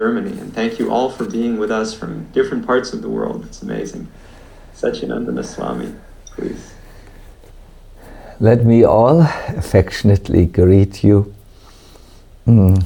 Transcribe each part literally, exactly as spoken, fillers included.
Germany. And thank you all for being with us from different parts of the world. It's amazing. Satchidananda Swami, please. Let me all affectionately greet you. Mm.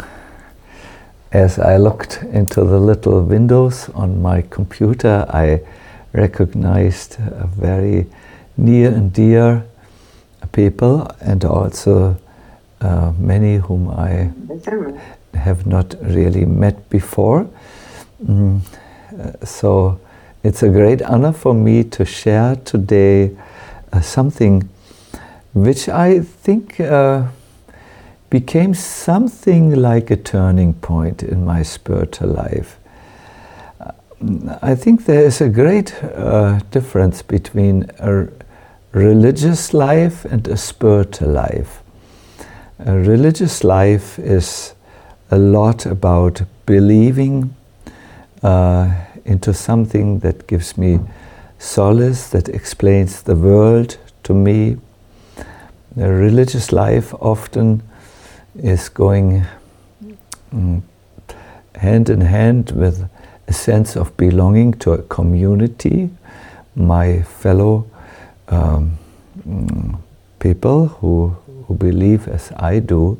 As I looked into the little windows on my computer, I recognized a very near and dear people, and also uh, many whom I have not really met before. Mm. Uh, so it's a great honor for me to share today uh, something which I think uh, became something like a turning point in my spiritual life. Uh, I think there is a great uh, difference between a religious life and a spiritual life. A religious life is a lot about believing uh, into something that gives me solace, that explains the world to me. The religious life often is going mm, hand in hand with a sense of belonging to a community, my fellow um, mm, people who, who believe as I do.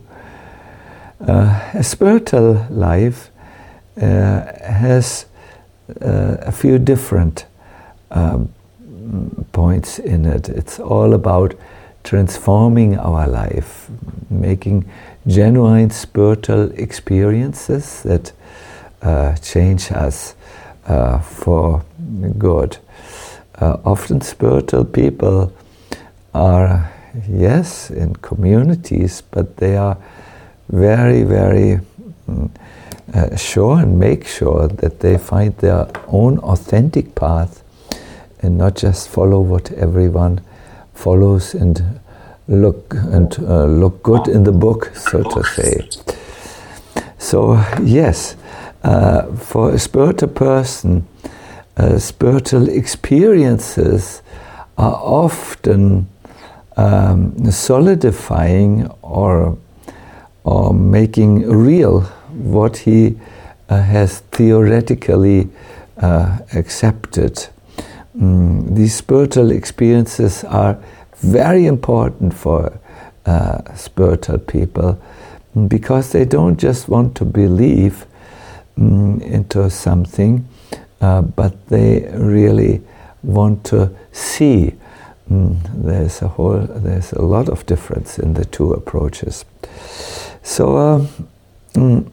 Uh, a spiritual life uh, has uh, a few different um, points in it. It's all about transforming our life, making genuine spiritual experiences that uh, change us uh, for good. Uh, often spiritual people are, yes, in communities, but they are very, very mm, uh, sure and make sure that they find their own authentic path and not just follow what everyone follows and look and uh, look good in the book, so to say. So yes, uh, for a spiritual person, uh, spiritual experiences are often um, solidifying or or making real what he uh, has theoretically uh, accepted. Mm, these spiritual experiences are very important for uh, spiritual people because they don't just want to believe mm, into something, uh, but they really want to see. Mm, there's a whole, there's a lot of difference in the two approaches. So uh, mm,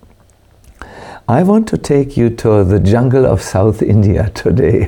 I want to take you to the jungle of South India today.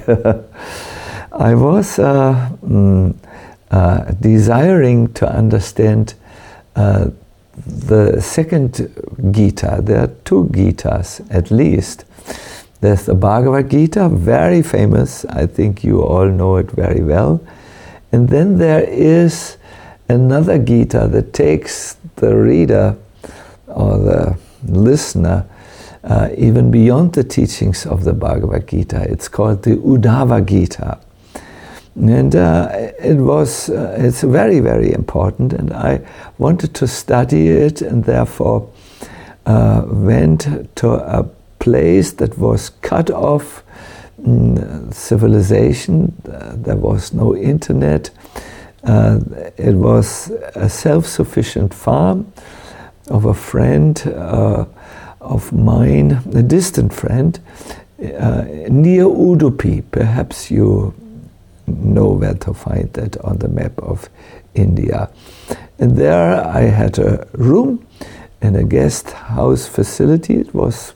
I was uh, mm, uh, desiring to understand uh, the second Gita. There are two Gitas at least. There's the Bhagavad Gita, very famous. I think you all know it very well. And then there is another Gita that takes the reader or the listener uh, even beyond the teachings of the Bhagavad Gita. It's called the Uddhava Gita. And uh, it was, uh, it's very, very important, and I wanted to study it, and therefore uh, went to a place that was cut off mm, civilization. Uh, there was no internet. Uh, it was a self-sufficient farm of a friend uh, of mine, a distant friend, uh, near Udupi. Perhaps you know where to find that on the map of India. And there I had a room in a guest house facility. It was,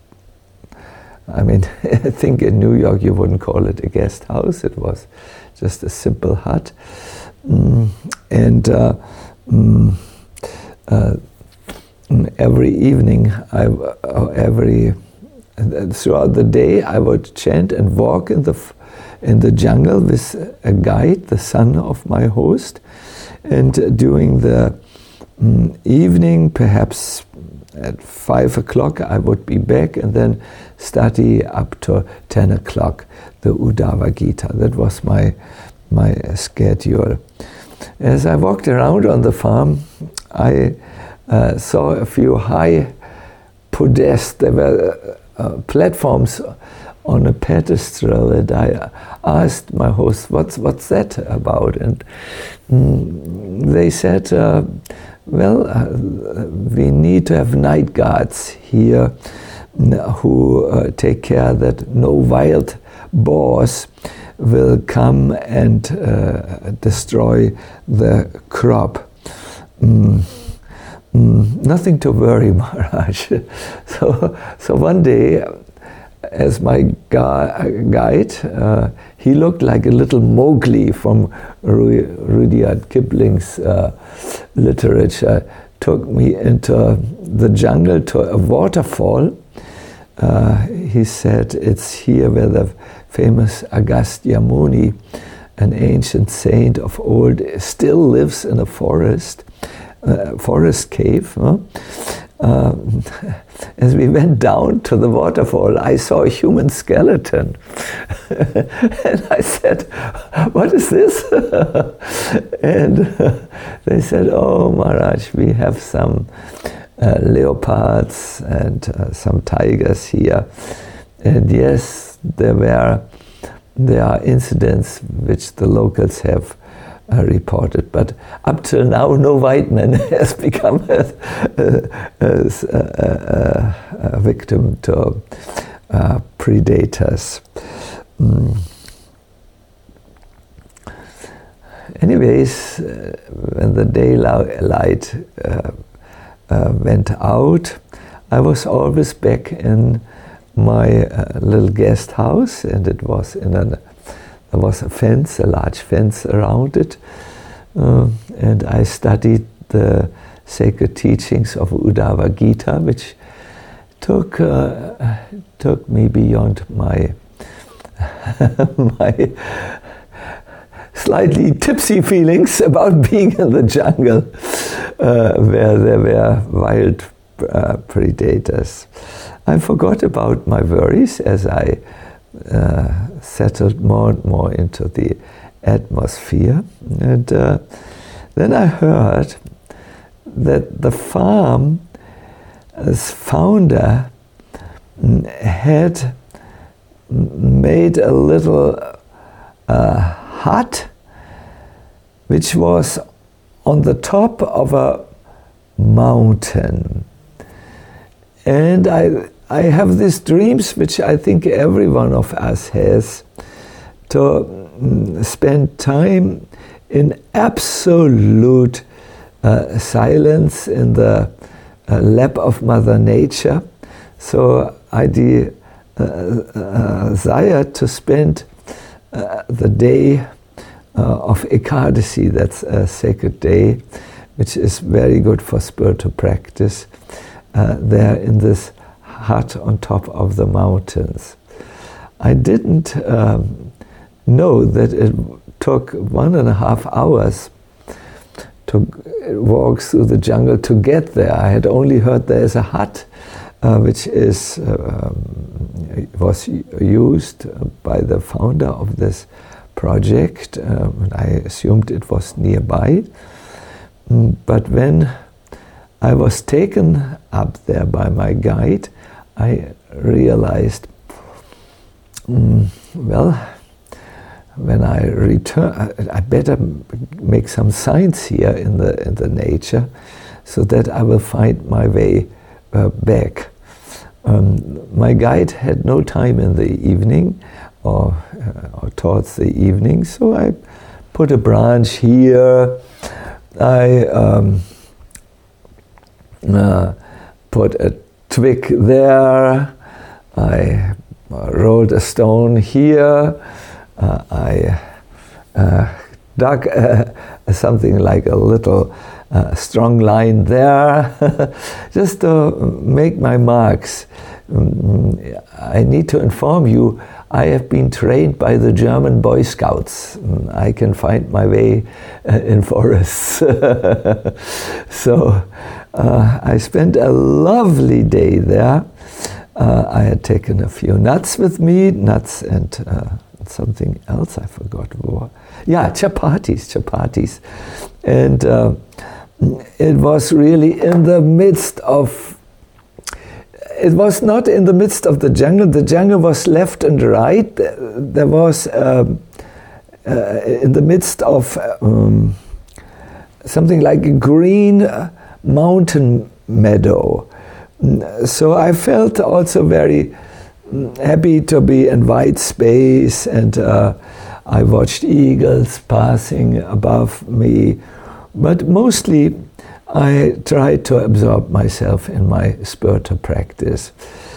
I mean, I think in New York you wouldn't call it a guest house. It was just a simple hut. Mm, and uh, mm, uh, every evening, I, uh, every uh, throughout the day, I would chant and walk in the in the jungle with a guide, the son of my host. And during the um, evening, perhaps at five o'clock, I would be back and then study up to ten o'clock the Uddhava Gita. That was my my schedule. As I walked around on the farm, I uh, saw a few high podest, there were uh, platforms on a pedestal, and I asked my host, what's, what's that about? And mm, they said, uh, well, uh, we need to have night guards here who uh, take care that no wild boars will come and uh, destroy the crop. Mm. Mm, nothing to worry, Maharaj. so, so one day, as my gu guide, uh, he looked like a little Mowgli from Ru Rudyard Kipling's uh, literature, took me into the jungle to a waterfall. Uh, he said, it's here where the famous Agastya Muni, an ancient saint of old, still lives in a forest, uh, forest cave. Huh? Uh, as we went down to the waterfall, I saw a human skeleton. And I said, what is this? And uh, they said, oh, Maharaj, we have some uh, leopards and uh, some tigers here. And yes, there were, there are incidents which the locals have Uh, reported, but up till now no white man has become a, a, a, a, a victim to uh, predators. Mm. Anyways, uh, when the daylight uh, uh, went out, I was always back in my uh, little guest house, and it was in an There was a fence, a large fence around it, uh, and I studied the sacred teachings of Uddhava Gita, which took uh, took me beyond my my slightly tipsy feelings about being in the jungle, uh, where there were wild uh, predators. I forgot about my worries as I Uh, settled more and more into the atmosphere, and uh, then I heard that the farm's founder had made a little uh, hut which was on the top of a mountain, and I I have these dreams, which I think every one of us has, to mm, spend time in absolute uh, silence in the uh, lap of Mother Nature. So I de uh, desired to spend uh, the day uh, of Ekadasi, that's a sacred day, which is very good for spiritual practice, uh, there in this hut on top of the mountains. I didn't um, know that it took one and a half hours to walk through the jungle to get there. I had only heard there is a hut uh, which is uh, um, was used by the founder of this project. Um, I assumed it was nearby. But when I was taken up there by my guide, I realized, mm, well, when I return, I, I better make some signs here in the in the nature, so that I will find my way uh, back. Um, my guide had no time in the evening, or, uh, or towards the evening, so I put a branch here. I um, uh, put a twig there, I rolled a stone here, uh, I uh, dug uh, something like a little uh, strong line there, just to make my marks. Um, I need to inform you, I have been trained by the German Boy Scouts. I can find my way uh, in forests. So uh, I spent a lovely day there. Uh, I had taken a few nuts with me, nuts and uh, something else, I forgot what. Yeah, chapatis, chapatis. And uh, it was really in the midst of it was not in the midst of the jungle. The jungle was left and right. There was um, uh, in the midst of um, something like a green mountain meadow. So I felt also very happy to be in white space, and uh, I watched eagles passing above me. But mostly I tried to absorb myself in my spiritual practice.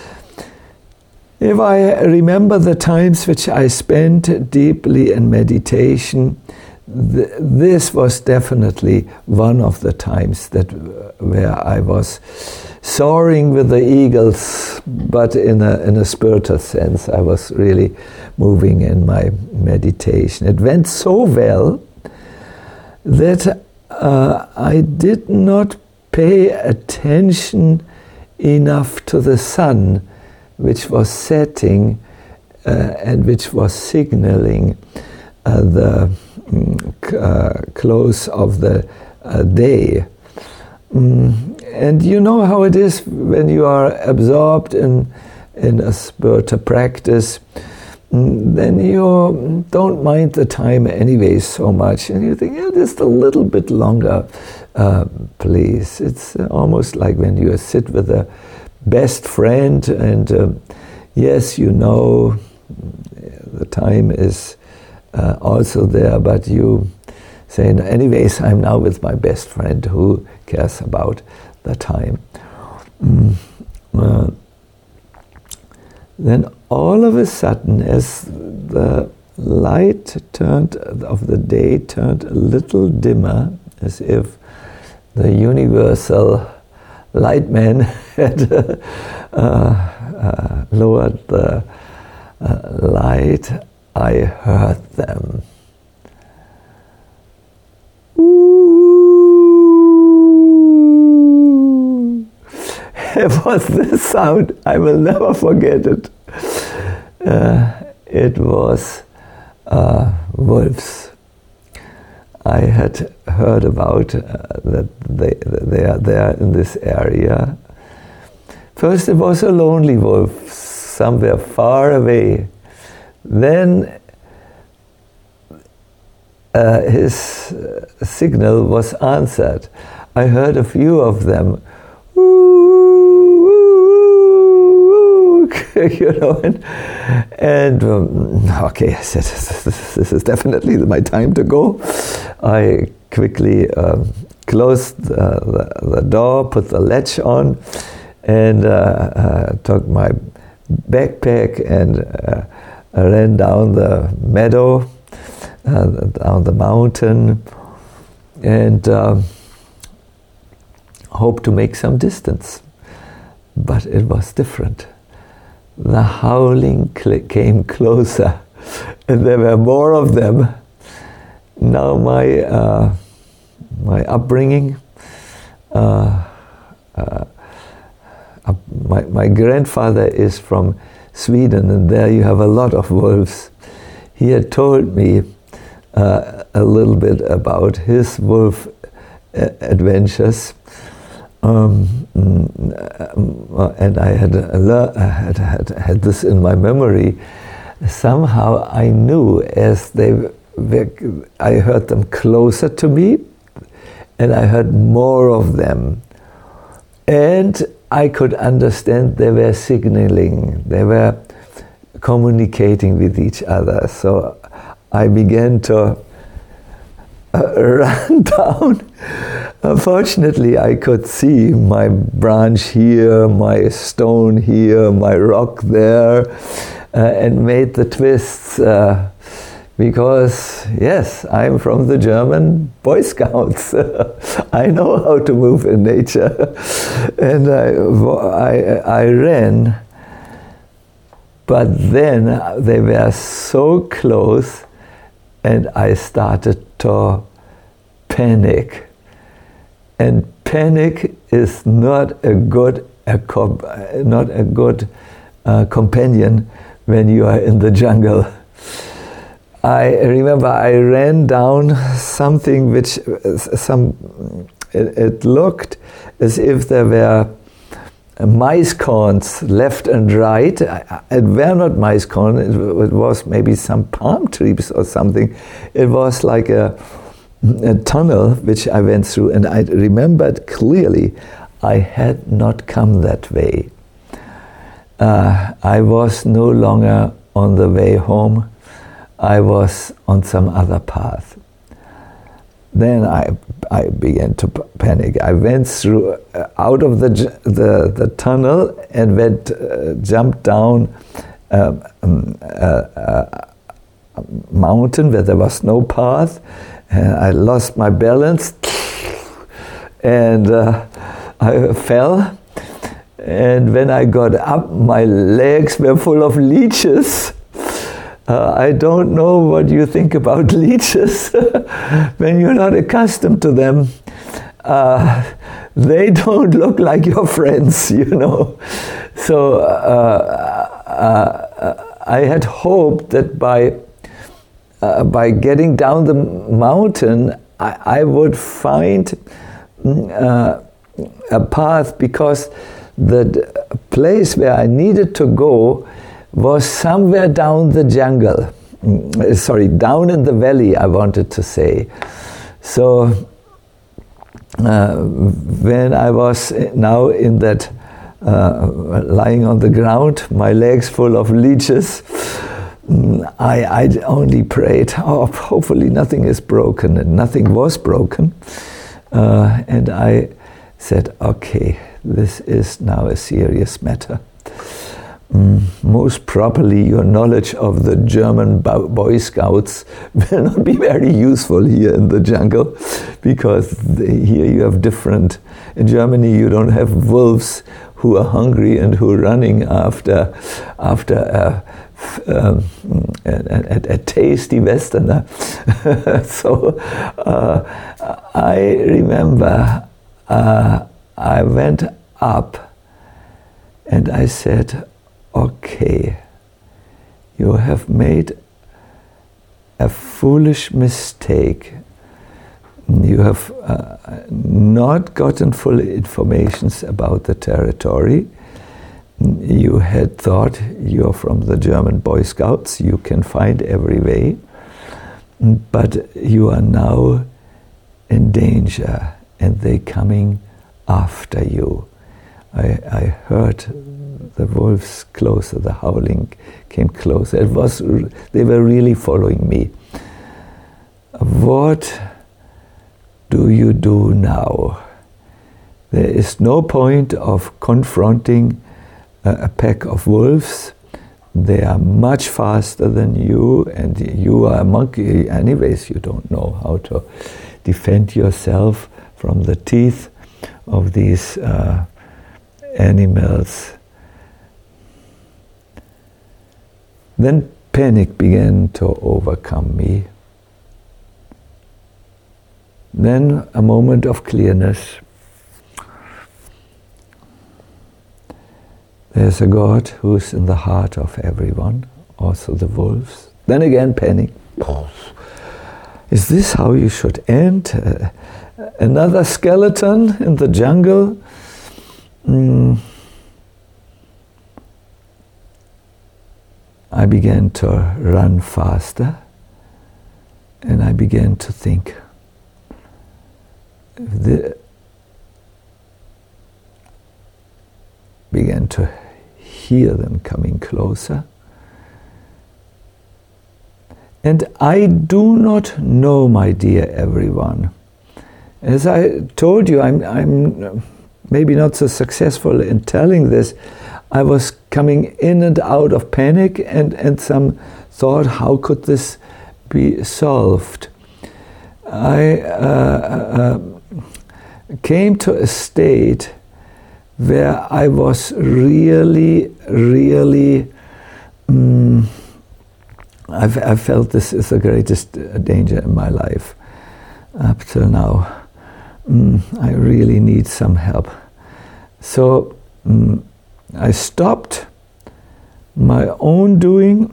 If I remember the times which I spent deeply in meditation, th this was definitely one of the times that where I was soaring with the eagles, but in a, in a spiritual sense. I was really moving in my meditation. It went so well that uh, I did not pay attention enough to the sun, which was setting uh, and which was signaling uh, the uh, close of the uh, day. Mm, and you know how it is when you are absorbed in, in a spiritual practice, mm, then you don't mind the time anyway so much, and you think, yeah, just a little bit longer, uh, please. It's almost like when you sit with a best friend, and uh, yes, you know, the time is uh, also there, but you say, anyways, I'm now with my best friend, who cares about the time? Mm. Uh, then all of a sudden, as the light turned of the day turned a little dimmer, as if the universal light man had uh, uh, lowered the uh, light, I heard them. Ooh. It was this sound, I will never forget it. Uh, it was uh, wolves. I had heard about uh, that they, they are there in this area. First it was a lonely wolf, somewhere far away. Then uh, his uh, signal was answered. I heard a few of them, you know, and, and um, okay, I said, this, this is definitely my time to go. I quickly um, closed uh, the, the door, put the latch on, and uh, uh, took my backpack and uh, ran down the meadow, uh, down the mountain, and um, hoped to make some distance. But it was different. The howling cl- came closer, and there were more of them. Now my uh, my upbringing, uh, uh, uh, my, my grandfather is from Sweden, and there you have a lot of wolves. He had told me uh, a little bit about his wolf uh, adventures. Um, and I had, uh, had, had had this in my memory. Somehow I knew as they were, I heard them closer to me, and I heard more of them, and I could understand they were signaling, they were communicating with each other. So I began to uh, run down. Unfortunately, I could see my branch here, my stone here, my rock there, uh, and made the twists uh, because, yes, I'm from the German Boy Scouts. I know how to move in nature. And I, I, I ran, but then they were so close, and I started to panic. And panic is not a good, a comp, not a good uh, companion when you are in the jungle. I remember I ran down something which, some, it, it looked as if there were mice corns left and right. It were not mice corn, it was maybe some palm trees or something. It was like a, a tunnel which I went through, and I remembered clearly I had not come that way. Uh, I was no longer on the way home. I was on some other path. Then I, I began to panic. I went through, uh, out of the, the, the tunnel and went, uh, jumped down um, um, a, a mountain where there was no path. And I lost my balance and uh, I fell. And when I got up, my legs were full of leeches. Uh, I don't know what you think about leeches when you're not accustomed to them. Uh, they don't look like your friends, you know. So uh, uh, I had hoped that by uh, by getting down the mountain, I, I would find uh, a path, because the place where I needed to go was somewhere down the jungle, sorry, down in the valley, I wanted to say. So uh, when I was now in that, uh, lying on the ground, my legs full of leeches, I, I only prayed, oh, hopefully nothing is broken, and nothing was broken. Uh, and I said, okay, this is now a serious matter. Mm, most probably your knowledge of the German Boy Scouts will not be very useful here in the jungle, because they, here you have different, in Germany you don't have wolves who are hungry and who are running after, after a, um, a, a, a tasty Westerner. So uh, I remember uh, I went up and I said, okay, you have made a foolish mistake. You have uh, not gotten full information about the territory. You had thought you're from the German Boy Scouts, you can find every way, but you are now in danger and they're coming after you. I, I heard the wolves closer, the howling came closer. It was, they were really following me. What do you do now? There is no point of confronting a, a pack of wolves. They are much faster than you, and you are a monkey. Anyways, you don't know how to defend yourself from the teeth of these uh, animals. Then panic began to overcome me. Then a moment of clearness. There's a God who's in the heart of everyone, also the wolves. Then again panic. Is this how you should end? Uh, another skeleton in the jungle? Mm. I began to run faster, and I began to think, the, began to hear them coming closer. And I do not know, my dear everyone. As I told you, I'm, I'm maybe not so successful in telling this. I was coming in and out of panic and, and some thought, how could this be solved? I uh, uh, came to a state where I was really, really, um, I, I felt this is the greatest danger in my life up till now. Um, I really need some help. So um, I stopped my own doing.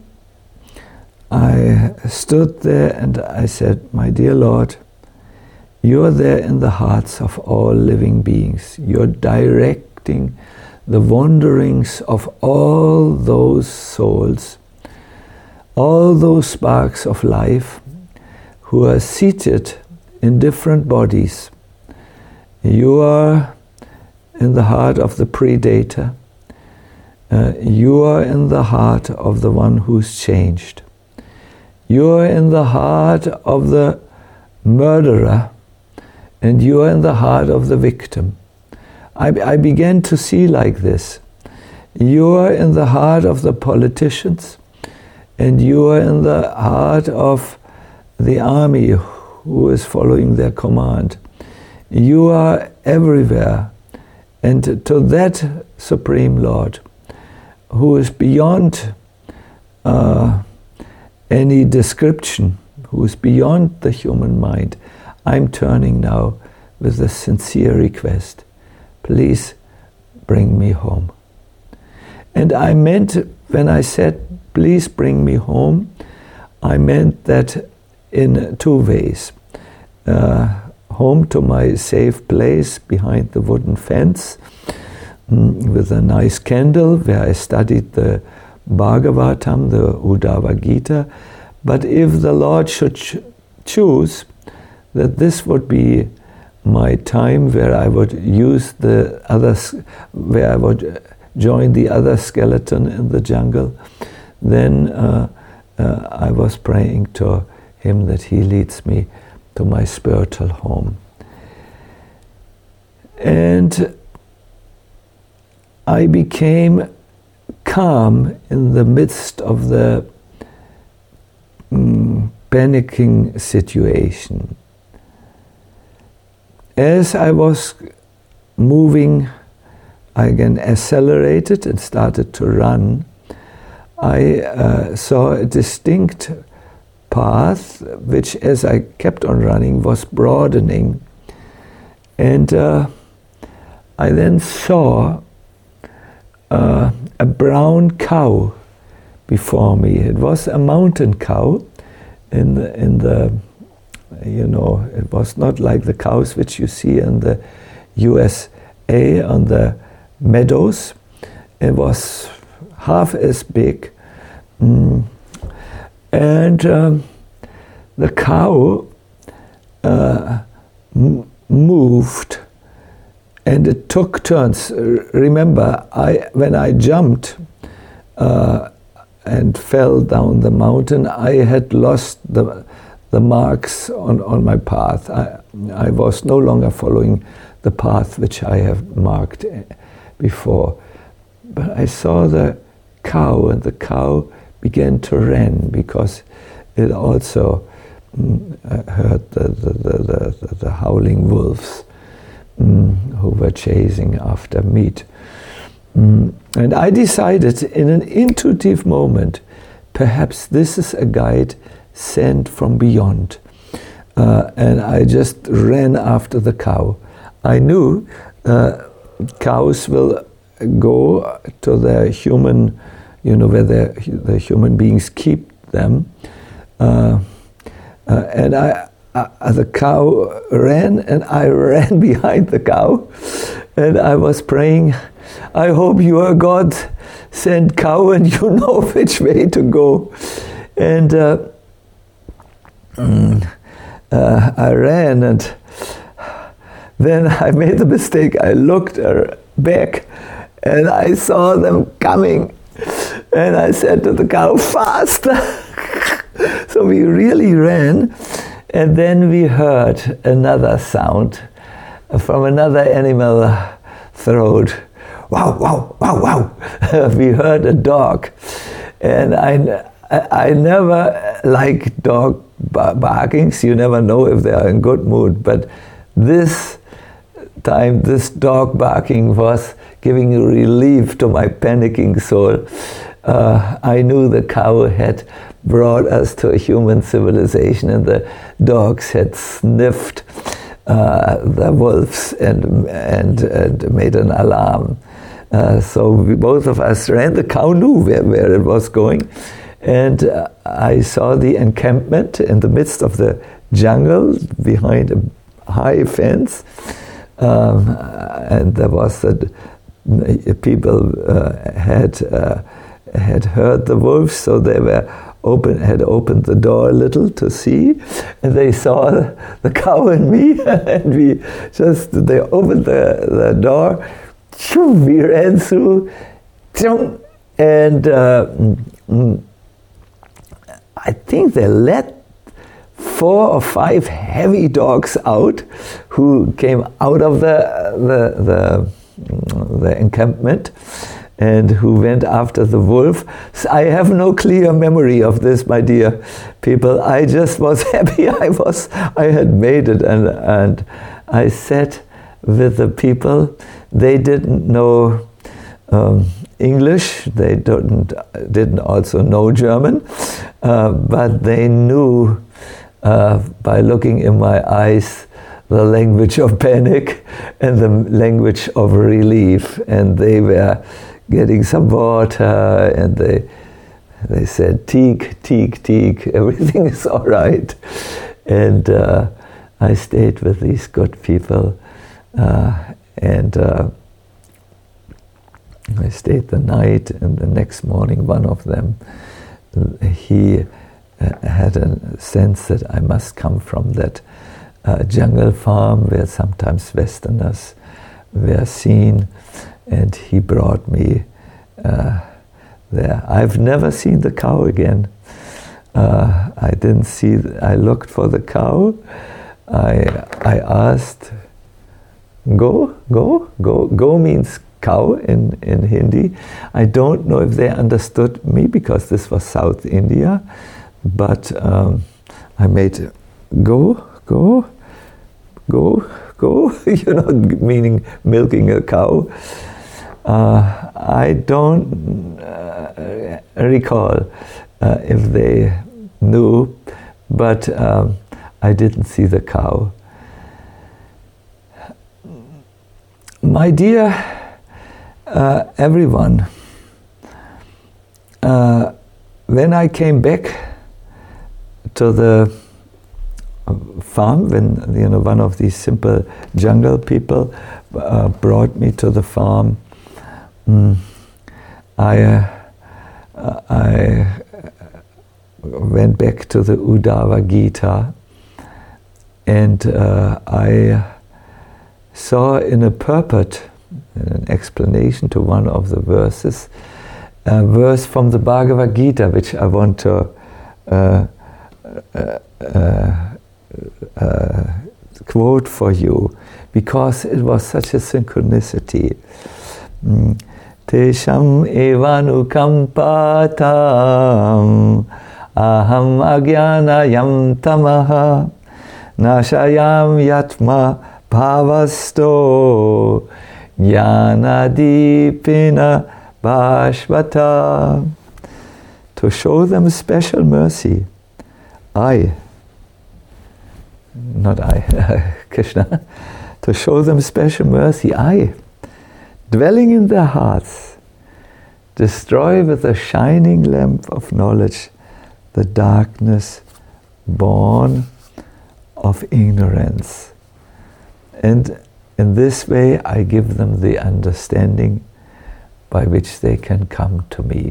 I stood there and I said, my dear Lord, you're there in the hearts of all living beings. You're directing the wanderings of all those souls, all those sparks of life who are seated in different bodies. You are in the heart of the predator. Uh, you are in the heart of the one who's changed. You are in the heart of the murderer, and you are in the heart of the victim. I, I began to see like this. You are in the heart of the politicians, and you are in the heart of the army who is following their command. You are everywhere. And to that Supreme Lord, who is beyond uh, any description, who is beyond the human mind, I'm turning now with a sincere request. Please bring me home. And I meant, when I said, please bring me home, I meant that in two ways. Uh, home to my safe place behind the wooden fence, mm, with a nice candle where I studied the Bhagavatam, the Uddhava Gita. But if the Lord should ch- choose that this would be my time where I would use the others, where I would join the other skeleton in the jungle, then uh, uh, I was praying to Him that He leads me to my spiritual home. And I became calm in the midst of the mm, panicking situation. As I was moving, I again accelerated and started to run. I uh, saw a distinct path, which as I kept on running was broadening. And uh, I then saw uh, a brown cow before me. It was a mountain cow in the, in the, you know, it was not like the cows which you see in the U S A on the meadows. It was half as big. Mm. And um, the cow uh, m- moved, and it took turns. Remember, I when I jumped uh, and fell down the mountain, I had lost the the marks on, on my path. I, I was no longer following the path which I have marked before. But I saw the cow, and the cow began to run because it also mm, heard the, the, the, the, the howling wolves mm, who were chasing after meat. Mm. And I decided in an intuitive moment, perhaps this is a guide sent from beyond. Uh, and I just ran after the cow. I knew uh, cows will go to their human, you know, where the, the human beings keep them. Uh, uh, and I, uh, the cow ran, and I ran behind the cow. And I was praying, I hope you are God sent cow and you know which way to go. And uh, mm, uh, I ran, and then I made the mistake. I looked back, and I saw them coming. And I said to the cow, faster! So we really ran, and then we heard another sound from another animal throat. Wow, wow, wow, wow! We heard a dog. And I, I never like dog barkings. You never know if they are in good mood. But this time, this dog barking was giving relief to my panicking soul. Uh, I knew the cow had brought us to a human civilization, and the dogs had sniffed uh, the wolves and, and, and made an alarm. Uh, so we, both of us ran. The cow knew where, where it was going. And uh, I saw the encampment in the midst of the jungle behind a high fence. Um, and there was a people uh, had uh, had heard the wolves, so they were open had opened the door a little to see, and they saw the cow and me, and we just they opened the, the door, we ran through, and uh, I think they let four or five heavy dogs out, who came out of the the the, the encampment, and who went after the wolf. So I have no clear memory of this, my dear people. I just was happy I was I had made it, and and I sat with the people. They didn't know um, English. They didn't didn't also know German, uh, but they knew uh, by looking in my eyes the language of panic and the language of relief, and they were getting some water, and they they said, "Teak, teak, teak, everything is all right." And uh, I stayed with these good people, uh, and uh, I stayed the night, and the next morning one of them, he uh, had a sense that I must come from that uh, jungle farm where sometimes Westerners were seen, and he brought me uh, there. I've never seen the cow again. Uh, I didn't see, th- I looked for the cow. I I asked, go, go, go. Go means cow in, in Hindi. I don't know if they understood me because this was South India, but um, I made go, go, go, go, you know, meaning milking a cow. Uh, I don't uh, recall uh, if they knew, but um, I didn't see the cow. My dear uh, everyone, uh, when I came back to the farm, when you know one of these simple jungle people uh, brought me to the farm, mm, I uh, I went back to the Uddhava Gita, and uh, I saw in a purport, an explanation to one of the verses, a verse from the Bhagavad Gita, which I want to uh, uh, uh, uh, quote for you, because it was such a synchronicity. Mm. Tesham evanukampatam aham agyanayam tamaha nashayam yatma bhavasto jnanadipina bhashvata. To show them special mercy, I, not I, Krishna, to show them special mercy, I, dwelling in their hearts, destroy with a shining lamp of knowledge the darkness born of ignorance. And in this way I give them the understanding by which they can come to me.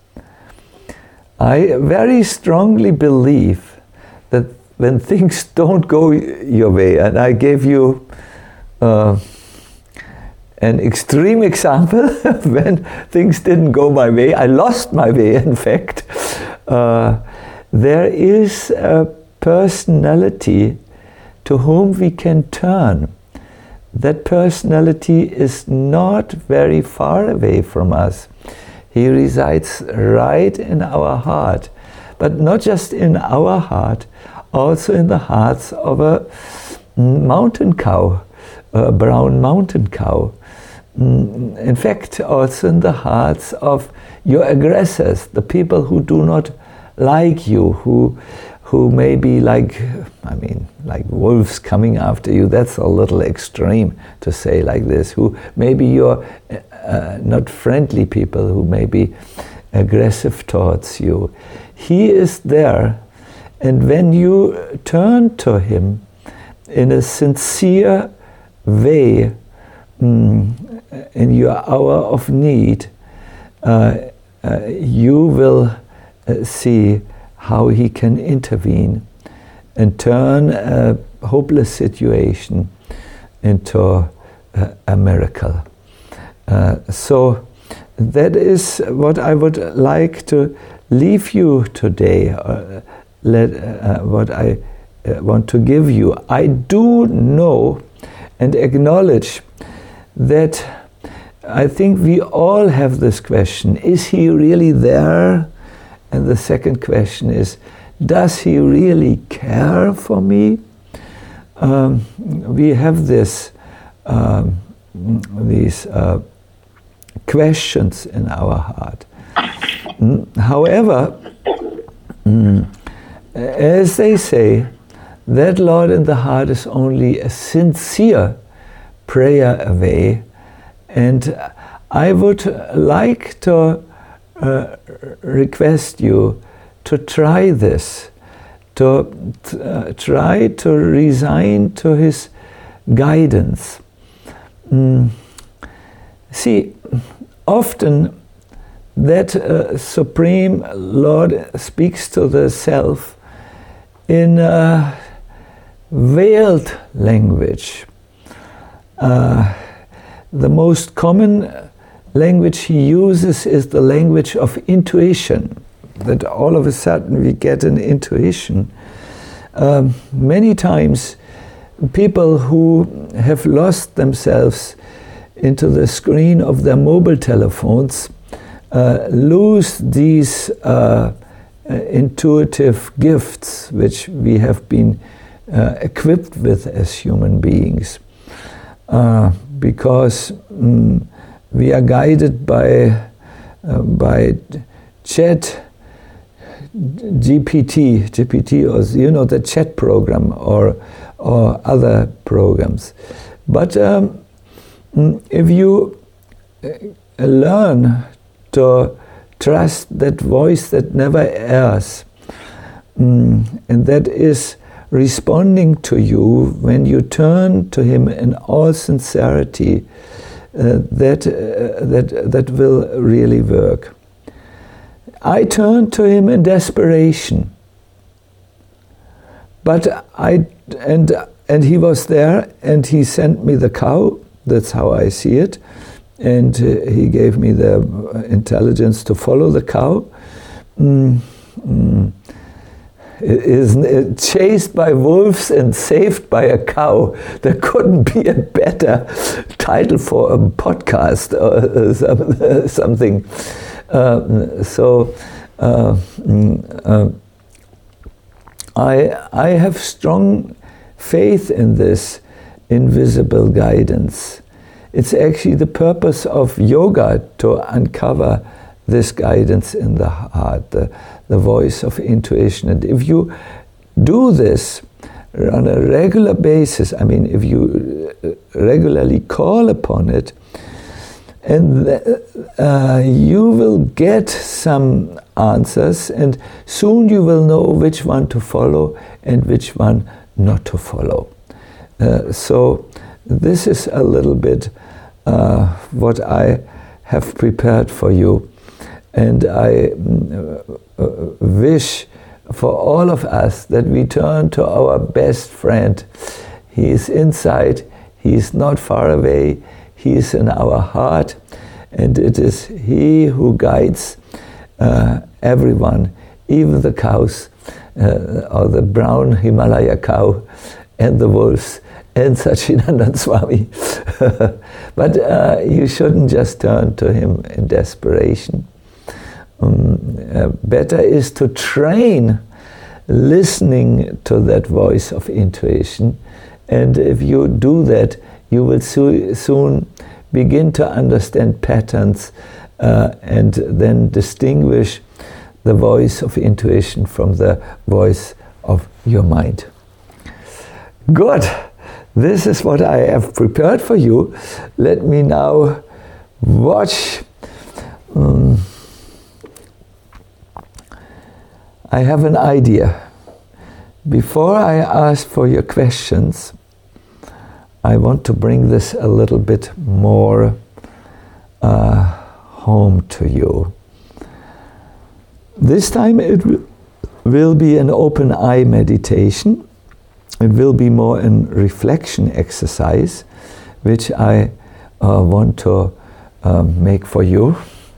I very strongly believe that when things don't go your way, and I gave you uh, an extreme example when things didn't go my way, I lost my way in fact, uh, there is a personality to whom we can turn. That personality is not very far away from us. He resides right in our heart, but not just in our heart, also in the hearts of a mountain cow, a brown mountain cow. In fact, also in the hearts of your aggressors, the people who do not like you, who who may be like, I mean, like wolves coming after you. That's a little extreme to say like this. Who maybe you're uh, not friendly people, who may be aggressive towards you. He is there, and when you turn to him in a sincere way, mm, in your hour of need, uh, uh, you will uh, see how he can intervene and turn a hopeless situation into uh, a miracle. Uh, so that is what I would like to leave you today, uh, let, uh, what I uh, want to give you. I do know and acknowledge that I think we all have this question, is he really there? And the second question is, does he really care for me? Um, we have this, um, these uh, questions in our heart. Mm, however, mm, as they say, that Lord in the heart is only a sincere prayer away, and I would like to uh, request you to try this, to uh, try to resign to his guidance. Mm. See, often that uh, Supreme Lord speaks to the self in a veiled language. Uh, the most common language he uses is the language of intuition, that all of a sudden we get an intuition. Um, many times people who have lost themselves into the screen of their mobile telephones uh, lose these uh, uh, intuitive gifts which we have been uh, equipped with as human beings. Uh, because um, we are guided by, uh, by chat G P T, G P T, or you know, the chat program, or or other programs. But um, if you learn to trust that voice that never errs, um, and that is responding to you when you turn to him in all sincerity, uh, that uh, that that will really work. I turned to him in desperation, but I and and he was there, and he sent me the cow. That's how I see it, and uh, he gave me the intelligence to follow the cow. Mm, mm. It is uh, chased by wolves and saved by a cow. There couldn't be a better title for a podcast or uh, some, something. Uh, so uh, uh, I, I have strong faith in this invisible guidance. It's actually the purpose of yoga to uncover this guidance in the heart, the, the voice of intuition. And if you do this on a regular basis, I mean, if you regularly call upon it, and uh, you will get some answers, and soon you will know which one to follow and which one not to follow. Uh, so this is a little bit uh, what I have prepared for you, and I uh, wish for all of us that we turn to our best friend. He is inside, he is not far away, he is in our heart, and it is he who guides uh, everyone, even the cows, uh, or the brown Himalaya cow, and the wolves, and Satchidananda Swami. But uh, you shouldn't just turn to him in desperation. Um, uh, better is to train listening to that voice of intuition, and if you do that, you will so soon begin to understand patterns uh, and then distinguish the voice of intuition from the voice of your mind. Good. This is what I have prepared for you. Let me now watch. Um, I have an idea. Before I ask for your questions, I want to bring this a little bit more uh, home to you. This time it w- will be an open eye meditation. It will be more a reflection exercise, which I uh, want to um, make for you.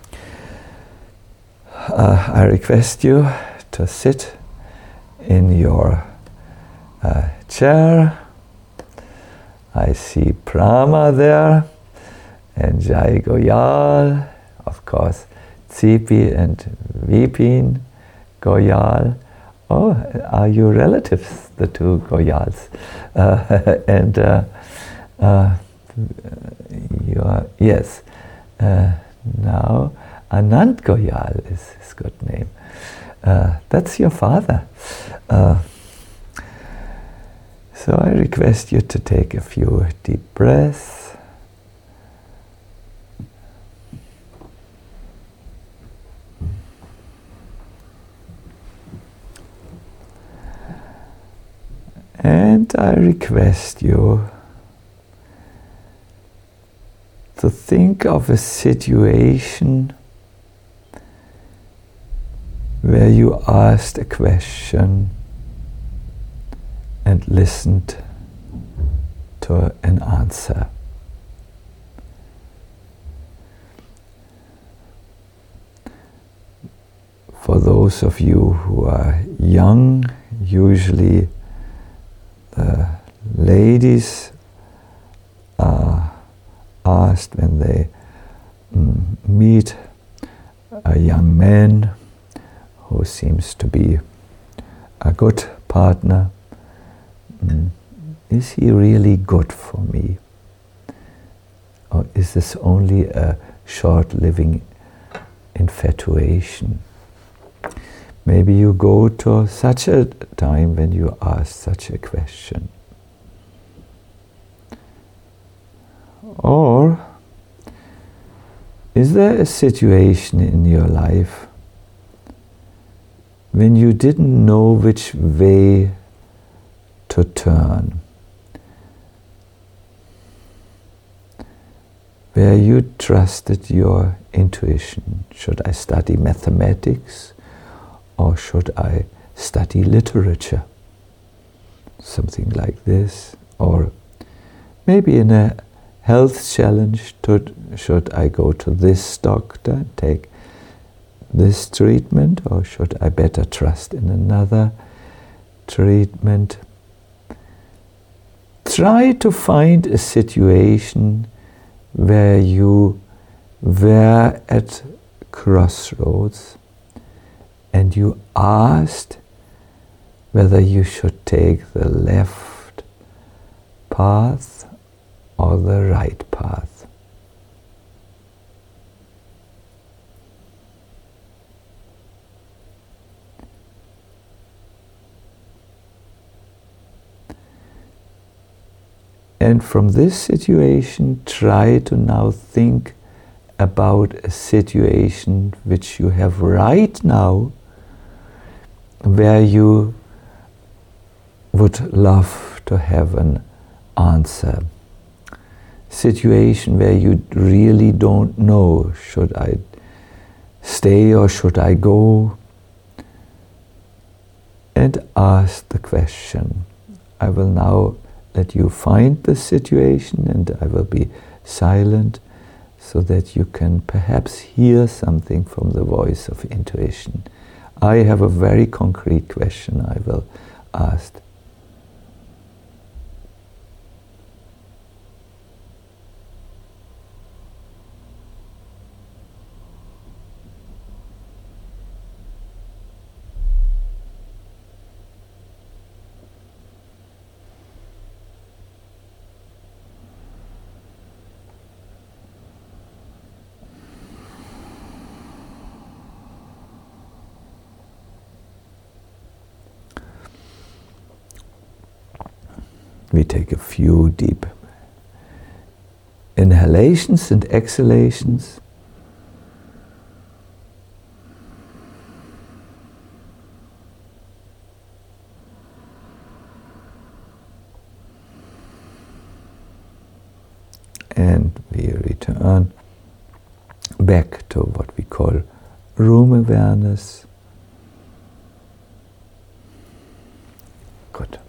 Uh, I request you to sit in your uh, chair. I see Prama there, and Jai Goyal, of course, Tsipi and Vipin Goyal. Oh, are you relatives, the two Goyals? Uh, and uh, uh, you are, yes, uh, now Anand Goyal is his good name. Uh, that's your father. Uh, so I request you to take a few deep breaths. And I request you to think of a situation where you asked a question and listened to an answer. For those of you who are young, usually the ladies are asked when they mm, meet a young man who seems to be a good partner. Mm, is he really good for me? Or is this only a short-living infatuation? Maybe you go to such a time when you ask such a question. Or is there a situation in your life when you didn't know which way to turn, where you trusted your intuition? Should I study mathematics or should I study literature? Something like this. Or maybe in a health challenge, to, should I go to this doctor, take this treatment, or should I better trust in another treatment? Try to find a situation where you were at crossroads and you asked whether you should take the left path or the right path. And from this situation, try to now think about a situation which you have right now, where you would love to have an answer. Situation where you really don't know, should I stay or should I go? And ask the question. I will now let you find the situation, and I will be silent so that you can perhaps hear something from the voice of intuition. I have a very concrete question I will ask. We take a few deep inhalations and exhalations. And we return back to what we call room awareness. Good.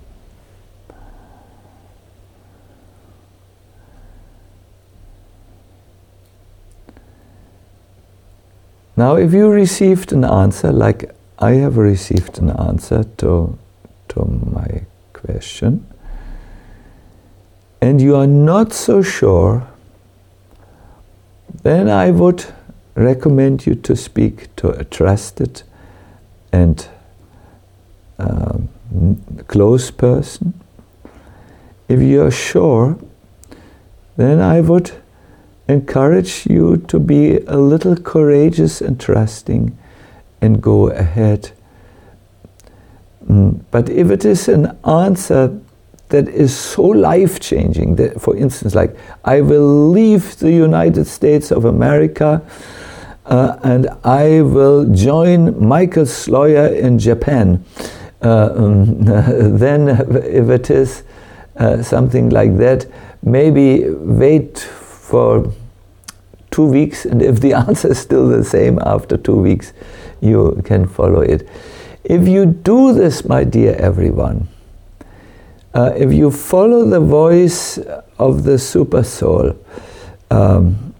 Now, if you received an answer, like I have received an answer to, to my question, and you are not so sure, then I would recommend you to speak to a trusted and um, close person. If you are sure, then I would encourage you to be a little courageous and trusting and go ahead. Mm, but if it is an answer that is so life-changing, that, for instance, like, I will leave the United States of America uh, and I will join Michael Sloyer in Japan, uh, um, then if it is uh, something like that, maybe wait for two weeks, and if the answer is still the same after two weeks, you can follow it. If you do this, my dear everyone, uh, if you follow the voice of the Super Soul, um,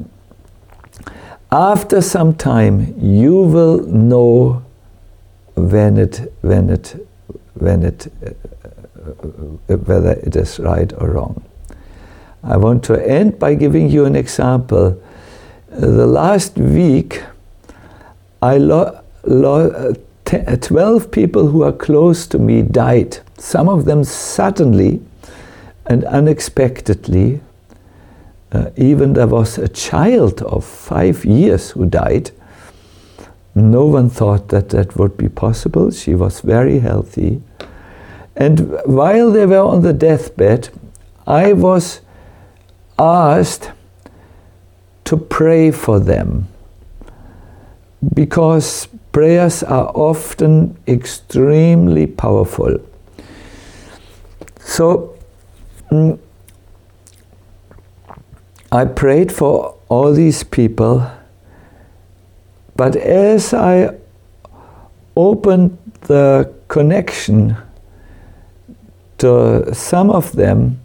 after some time you will know when it, when it, when it, uh, whether it is right or wrong. I want to end by giving you an example. Uh, the last week, I lo lo twelve people who are close to me died. Some of them suddenly and unexpectedly. Uh, even there was a child of five years who died. No one thought that that would be possible. She was very healthy. And while they were on the deathbed, I was asked to pray for them, because prayers are often extremely powerful. So mm, I prayed for all these people, but as I opened the connection to some of them,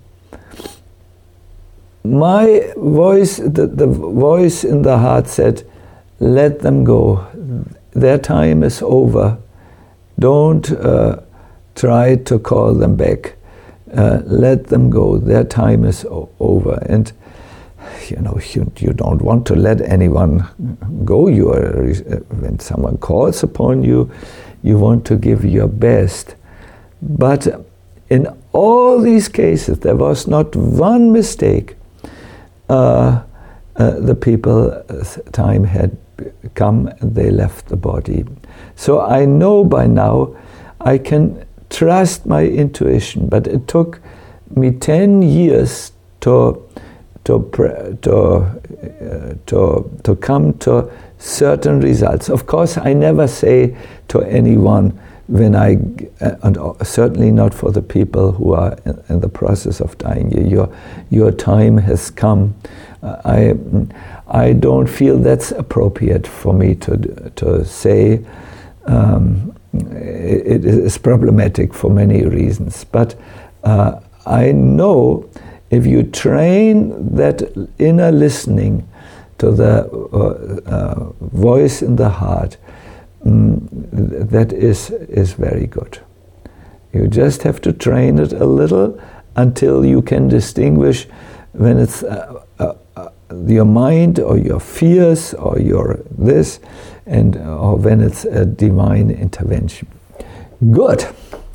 my voice, the, the voice in the heart said, let them go. Their time is over. Don't uh, try to call them back. Uh, let them go. Their time is o over. And you know, you, you don't want to let anyone go. You are, when someone calls upon you, you want to give your best. But in all these cases, there was not one mistake. Uh, uh, the people's time had come and they left the body. So I know by now I can trust my intuition, but it took me ten years to to to uh, to to come to certain results. Of course, I never say to anyone when I, uh, and certainly not for the people who are in, in the process of dying, your your time has come. Uh, I I don't feel that's appropriate for me to to say. Um, it, it is problematic for many reasons, but uh, I know if you train that inner listening to the uh, uh, voice in the heart, um, that is is very good. You just have to train it a little until you can distinguish when it's uh, uh, uh, your mind or your fears or your this, and or when it's a divine intervention. Good.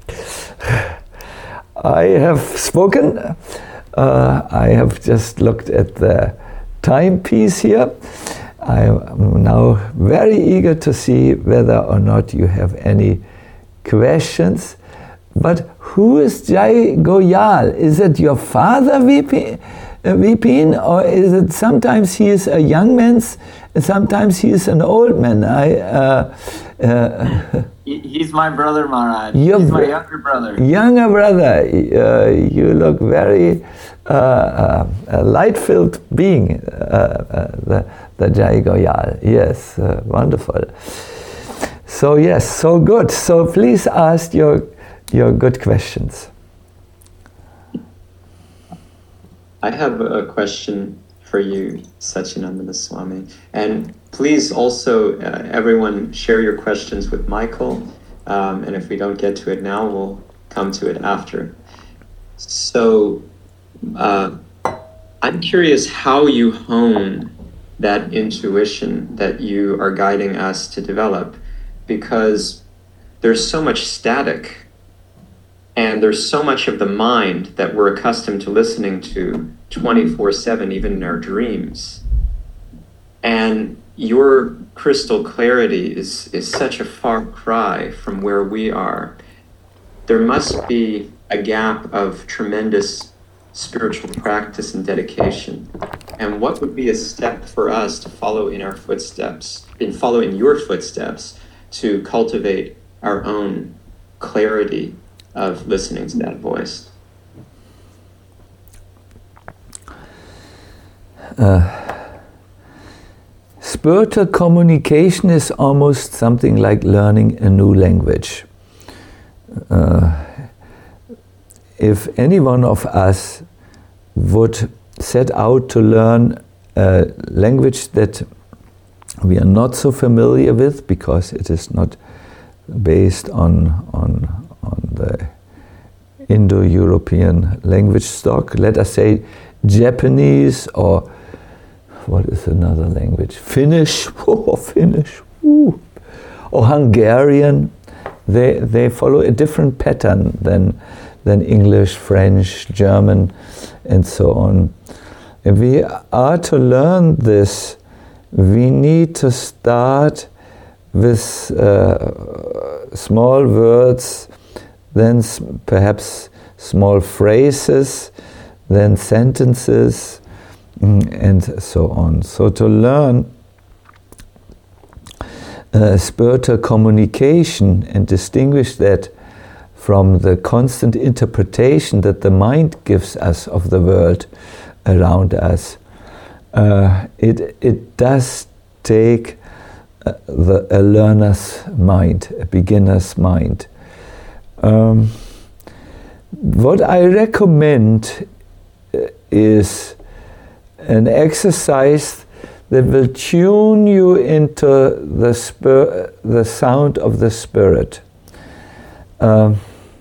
I have spoken. Uh, I have just looked at the timepiece here. I am now very eager to see whether or not you have any questions. But who is Jai Goyal? Is it your father, Vipin, or is it sometimes he is a young man, and sometimes he is an old man? I. Uh, uh, He's my brother, Maharaj. Your He's my younger brother. Younger brother. Uh, you look very uh, uh, a light-filled being. Uh, uh, the, the Jai Goyal. Yes, uh, wonderful. So yes, so good. So please ask your your good questions. I have a question for you, Satchidananda Swami. And please also, uh, everyone, share your questions with Michael. Um, and if we don't get to it now, we'll come to it after. So uh, I'm curious how you hone that intuition that you are guiding us to develop, because there's so much static and there's so much of the mind that we're accustomed to listening to twenty-four seven, even in our dreams. And your crystal clarity is, is such a far cry from where we are. There must be a gap of tremendous spiritual practice and dedication. And what would be a step for us to follow in our footsteps, in follow in your footsteps, to cultivate our own clarity of listening to that voice? Uh, spiritual communication is almost something like learning a new language. Uh, if any one of us would set out to learn a language that we are not so familiar with, because it is not based on on on the Indo-European language stock, let us say Japanese, or what is another language? Finnish, oh, Finnish, ooh. Or Hungarian. They they follow a different pattern than than English, French, German, and so on. If we are to learn this, we need to start with uh, small words, then s- perhaps small phrases, then sentences, mm, and so on. So to learn uh, spiritual communication and distinguish that from the constant interpretation that the mind gives us of the world around us, uh, it it does take uh, the, a learner's mind, a beginner's mind. Um, what I recommend is an exercise that will tune you into the spir- the sound of the spirit. Um,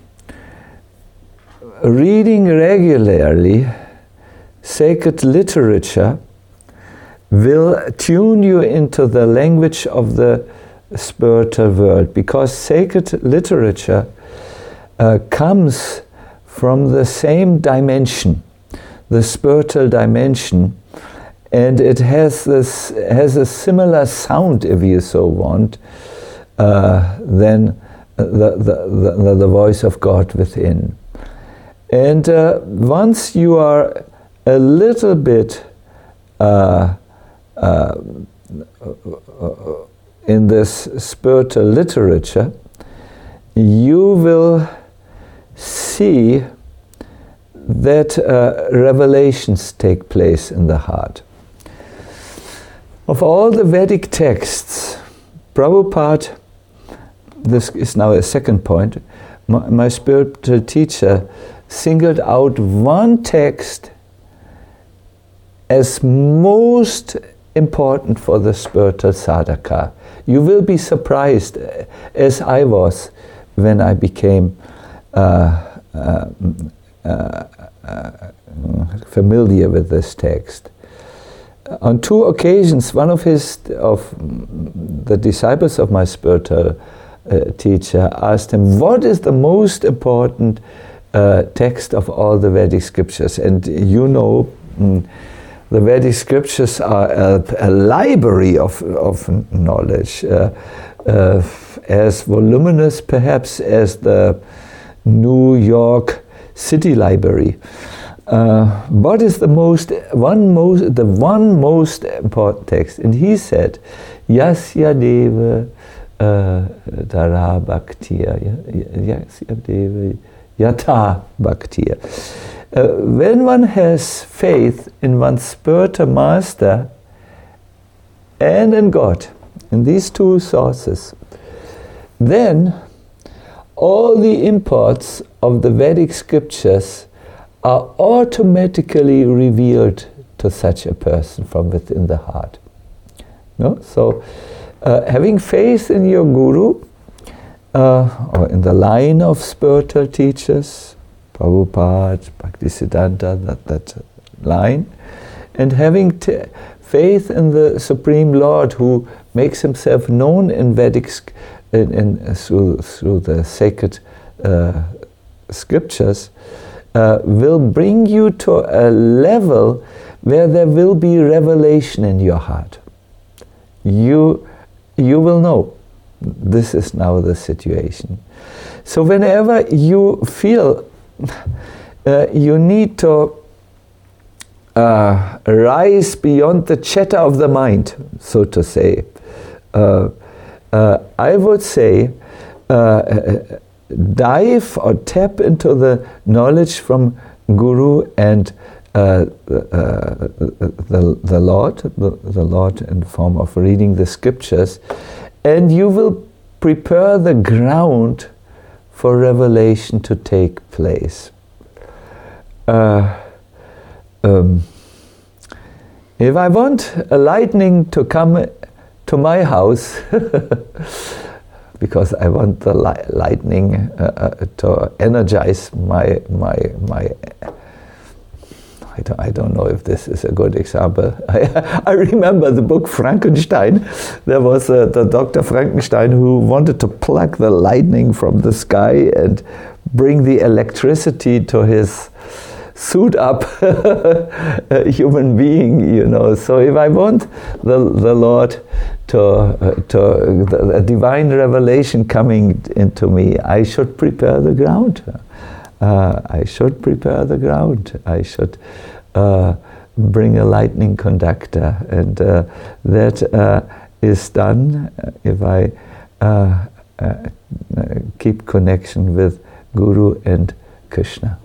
reading regularly sacred literature will tune you into the language of the spiritual world, because sacred literature uh, comes from the same dimension, the spiritual dimension, and it has this has a similar sound, if you so want, uh, than the, the, the, the voice of God within. And uh, once you are a little bit uh, uh, in this spiritual literature, you will see that uh, revelations take place in the heart. Of all the Vedic texts, Prabhupada, this is now a second point, my, my spiritual teacher singled out one text as most important for the spiritual sadhaka. You will be surprised, as I was when I became uh, uh, uh, uh, familiar with this text. On two occasions, one of his of the disciples of my spiritual uh, teacher asked him, "What is the most important uh, text of all the Vedic scriptures?" And you know, mm, the Vedic scriptures are a, a library of of knowledge, uh, uh, as voluminous perhaps as the New York City Library. Uh, what is the most one most the one most important text? And he said, "Yasya deva uh, dara bhaktiya, yasya deva yata bhaktiya." Uh, when one has faith in one's spiritual master, and in God, in these two sources, then all the imports of the Vedic scriptures are automatically revealed to such a person from within the heart. No? So, uh, having faith in your guru, uh, or in the line of spiritual teachers, Prabhupada, Bhaktisiddhanta, that, that line, and having t- faith in the Supreme Lord who makes himself known in Vedic in, in, uh, through, through the sacred uh, scriptures, uh, will bring you to a level where there will be revelation in your heart. You, you will know this is now the situation. So whenever you feel uh, you need to uh, rise beyond the chatter of the mind, so to say, uh, uh, I would say uh, dive or tap into the knowledge from Guru and uh, uh, the, the Lord, the, the Lord in the form of reading the scriptures, and you will prepare the ground for revelation to take place. Uh, um, if I want a lightning to come to my house, because I want the li- lightning uh, uh, to energize my my my. I don't, I don't know if this is a good example. I, I remember the book Frankenstein. There was uh, the Doctor Frankenstein who wanted to pluck the lightning from the sky and bring the electricity to his suit up a human being, you know. So if I want the the Lord to uh, to the, a divine revelation coming into me, I should prepare the ground. Uh, I should prepare the ground. I should uh, bring a lightning conductor, and uh, that uh, is done if I uh, uh, keep connection with Guru and Krishna.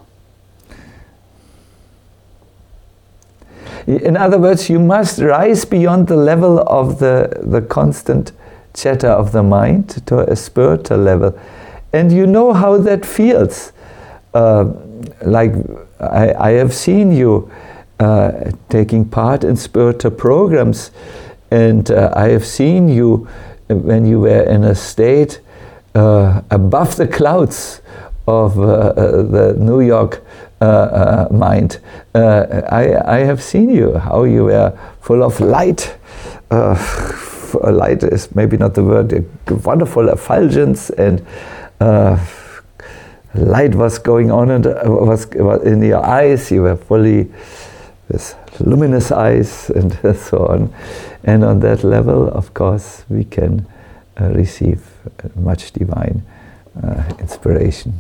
In other words, you must rise beyond the level of the, the constant chatter of the mind to a spiritual level. And you know how that feels. Uh, like I, I have seen you uh, taking part in spiritual programs, and uh, I have seen you when you were in a state uh, above the clouds of uh, uh, the New York uh, uh, mind. Uh, I, I have seen you, how you were full of light. Uh, light is maybe not the word, a wonderful effulgence, and uh, light was going on and was in your eyes. You were fully with luminous eyes and so on. And on that level, of course, we can uh, receive much divine uh, inspiration.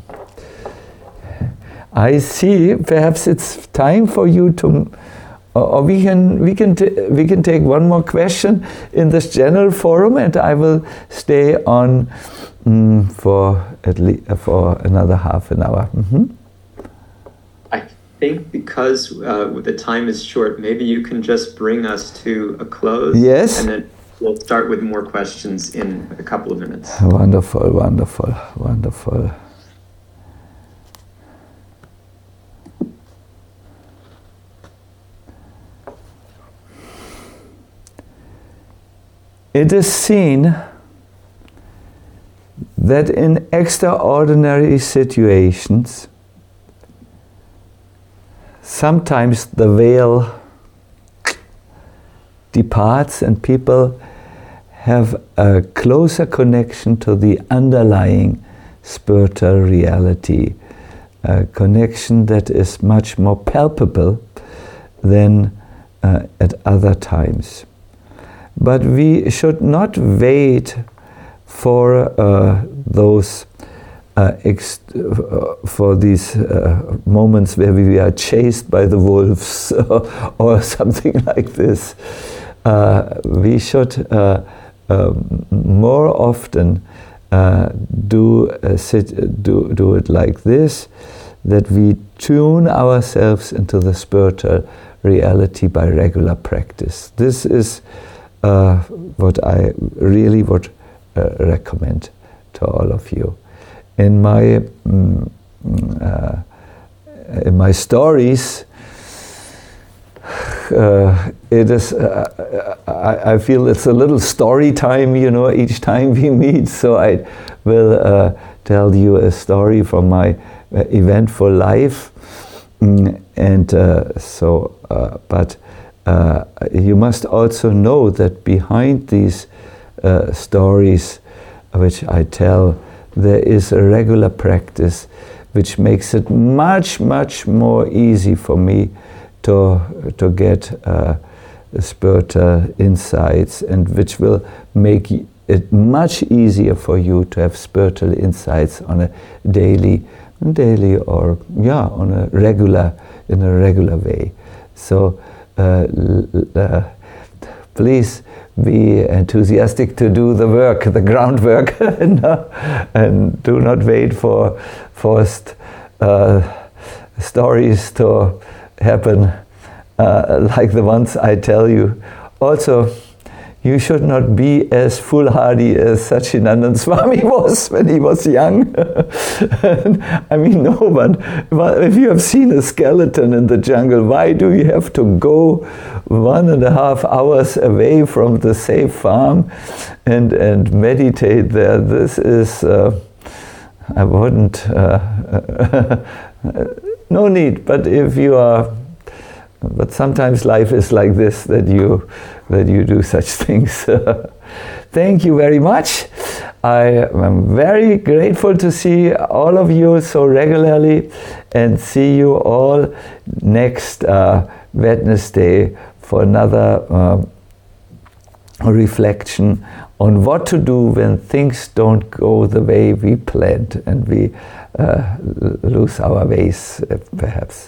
I see. Perhaps it's time for you to, or we can we can t- we can take one more question in this general forum, and I will stay on mm, for at least for another half an hour. Mm-hmm. I think because uh, the time is short, maybe you can just bring us to a close. Yes. And then we'll start with more questions in a couple of minutes. Wonderful, wonderful, wonderful. It is seen that in extraordinary situations, sometimes the veil departs and people have a closer connection to the underlying spiritual reality, a connection that is much more palpable than uh, at other times. But we should not wait for uh, those uh, ex- uh, for these uh, moments where we are chased by the wolves or, or something like this. Uh, we should uh, uh, more often uh, do, uh, sit, do do it like this, that we tune ourselves into the spiritual reality by regular practice. This is uh, what I really would uh, recommend to all of you. In my mm, uh, in my stories, uh, it is. Uh, I, I feel it's a little story time, you know, each time we meet. So I will uh, tell you a story from my uh, eventful life, mm, and uh, so. Uh, but uh, you must also know that behind these uh, stories, which I tell, there is a regular practice which makes it much, much more easy for me to, to get uh, spiritual insights, and which will make it much easier for you to have spiritual insights on a daily, daily or yeah, on a regular, in a regular way. So uh, uh, please be enthusiastic to do the work, the groundwork, and, uh, and do not wait for forced uh, stories to happen uh, like the ones I tell you. Also, you should not be as foolhardy as Satchidananda Swami was when he was young. I mean, no one. If you have seen a skeleton in the jungle, why do you have to go one and a half hours away from the safe farm and and meditate there? This is, uh, I wouldn't, uh, no need. But if you are, but sometimes life is like this, that you that you do such things. Thank you very much. I am very grateful to see all of you so regularly, and see you all next uh, Wednesday for another uh, reflection on what to do when things don't go the way we planned and we uh, lose our ways, uh, perhaps.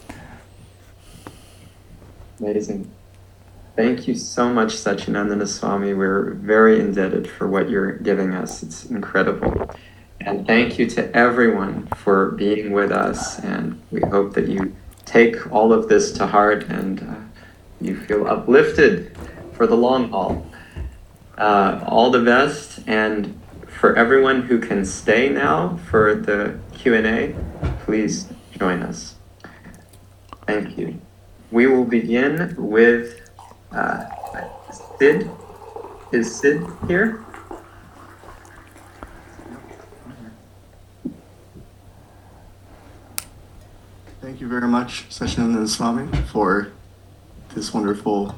Amazing. Thank you so much, Satchidananda Swami. We're very indebted for what you're giving us. It's incredible. And thank you to everyone for being with us. And we hope that you take all of this to heart and uh, you feel uplifted for the long haul. Uh, all the best. And for everyone who can stay now for the Q and A, please join us. Thank you. We will begin with uh, Sid. Is Sid here? Thank you very much, Satchidananda Swami, for this wonderful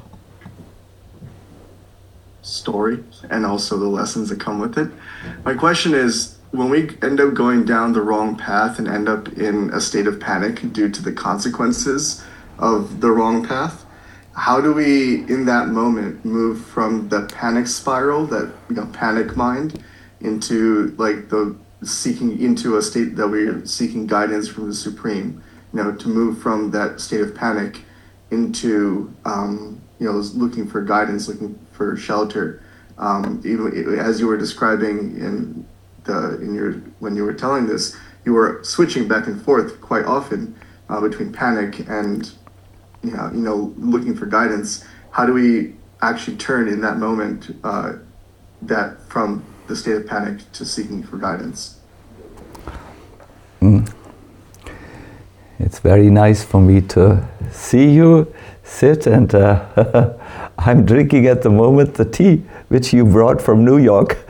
story and also the lessons that come with it. My question is, when we end up going down the wrong path and end up in a state of panic due to the consequences of the wrong path, how do we, in that moment, move from the panic spiral, that, you know, panic mind, into like the seeking into a state that we're seeking guidance from the Supreme, you know, to move from that state of panic into, um, you know, looking for guidance, looking for shelter. Um, even as you were describing in the in your when you were telling this, you were switching back and forth quite often uh, between panic and, you know, you know, looking for guidance. How do we actually turn in that moment uh, that from the state of panic to seeking for guidance? Mm. It's very nice for me to see you sit, and uh, I'm drinking at the moment the tea which you brought from New York.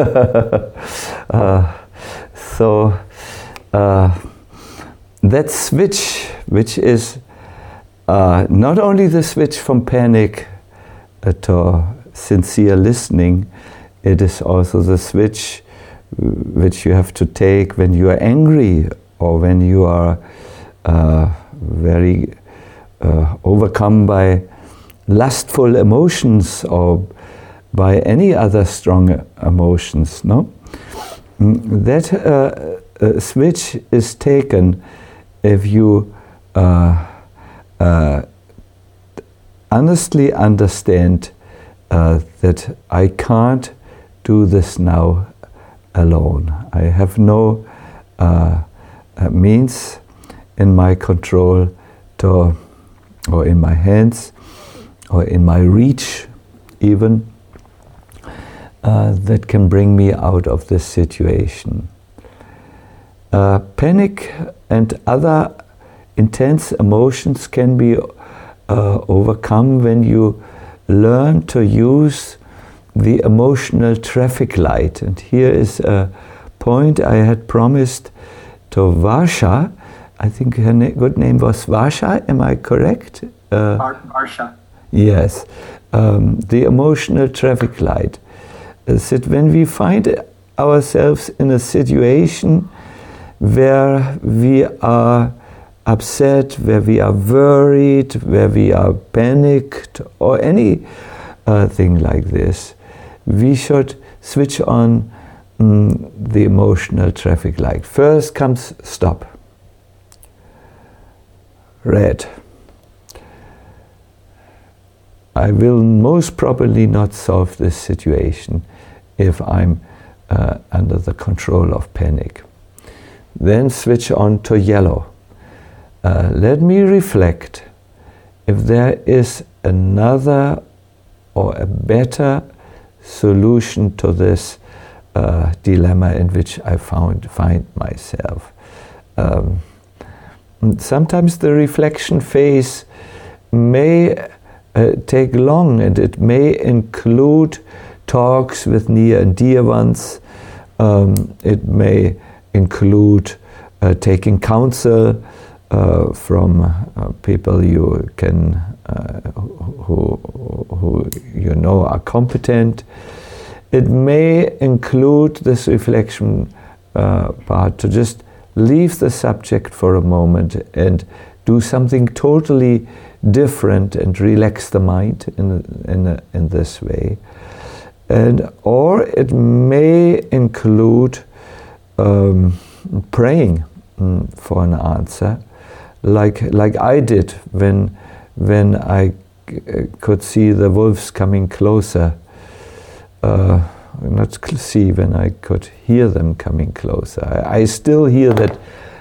uh, so uh, that switch, which is Uh, not only the switch from panic uh, to sincere listening, it is also the switch which you have to take when you are angry, or when you are uh, very uh, overcome by lustful emotions, or by any other strong emotions. No, that uh, uh, switch is taken if you uh, Uh, honestly understand uh, that I can't do this now alone. I have no uh, uh, means in my control to, or in my hands, or in my reach even, uh, that can bring me out of this situation. Uh, panic and other intense emotions can be uh, overcome when you learn to use the emotional traffic light. And here is a point I had promised to Varsha. I think her na- good name was Varsha, am I correct? Uh, Varsha. Yes. Um, the emotional traffic light is that when we find ourselves in a situation where we are upset, where we are worried, where we are panicked, or any uh, thing like this, we should switch on mm, the emotional traffic light. First comes stop. Red. I will most probably not solve this situation if I'm uh, under the control of panic. Then switch on to yellow. Uh, let me reflect if there is another or a better solution to this uh, dilemma in which I found find myself. Um, sometimes the reflection phase may uh, take long, and it may include talks with near and dear ones. Um, it may include uh, taking counsel uh, from uh, people you can, uh, who, who you know are competent. It may include this reflection uh, part to just leave the subject for a moment and do something totally different and relax the mind in in, a, in this way. And or it may include um, praying um, for an answer, like like I did when when I c- could see the wolves coming closer. Uh, not see when I could hear them coming closer. I, I still hear that,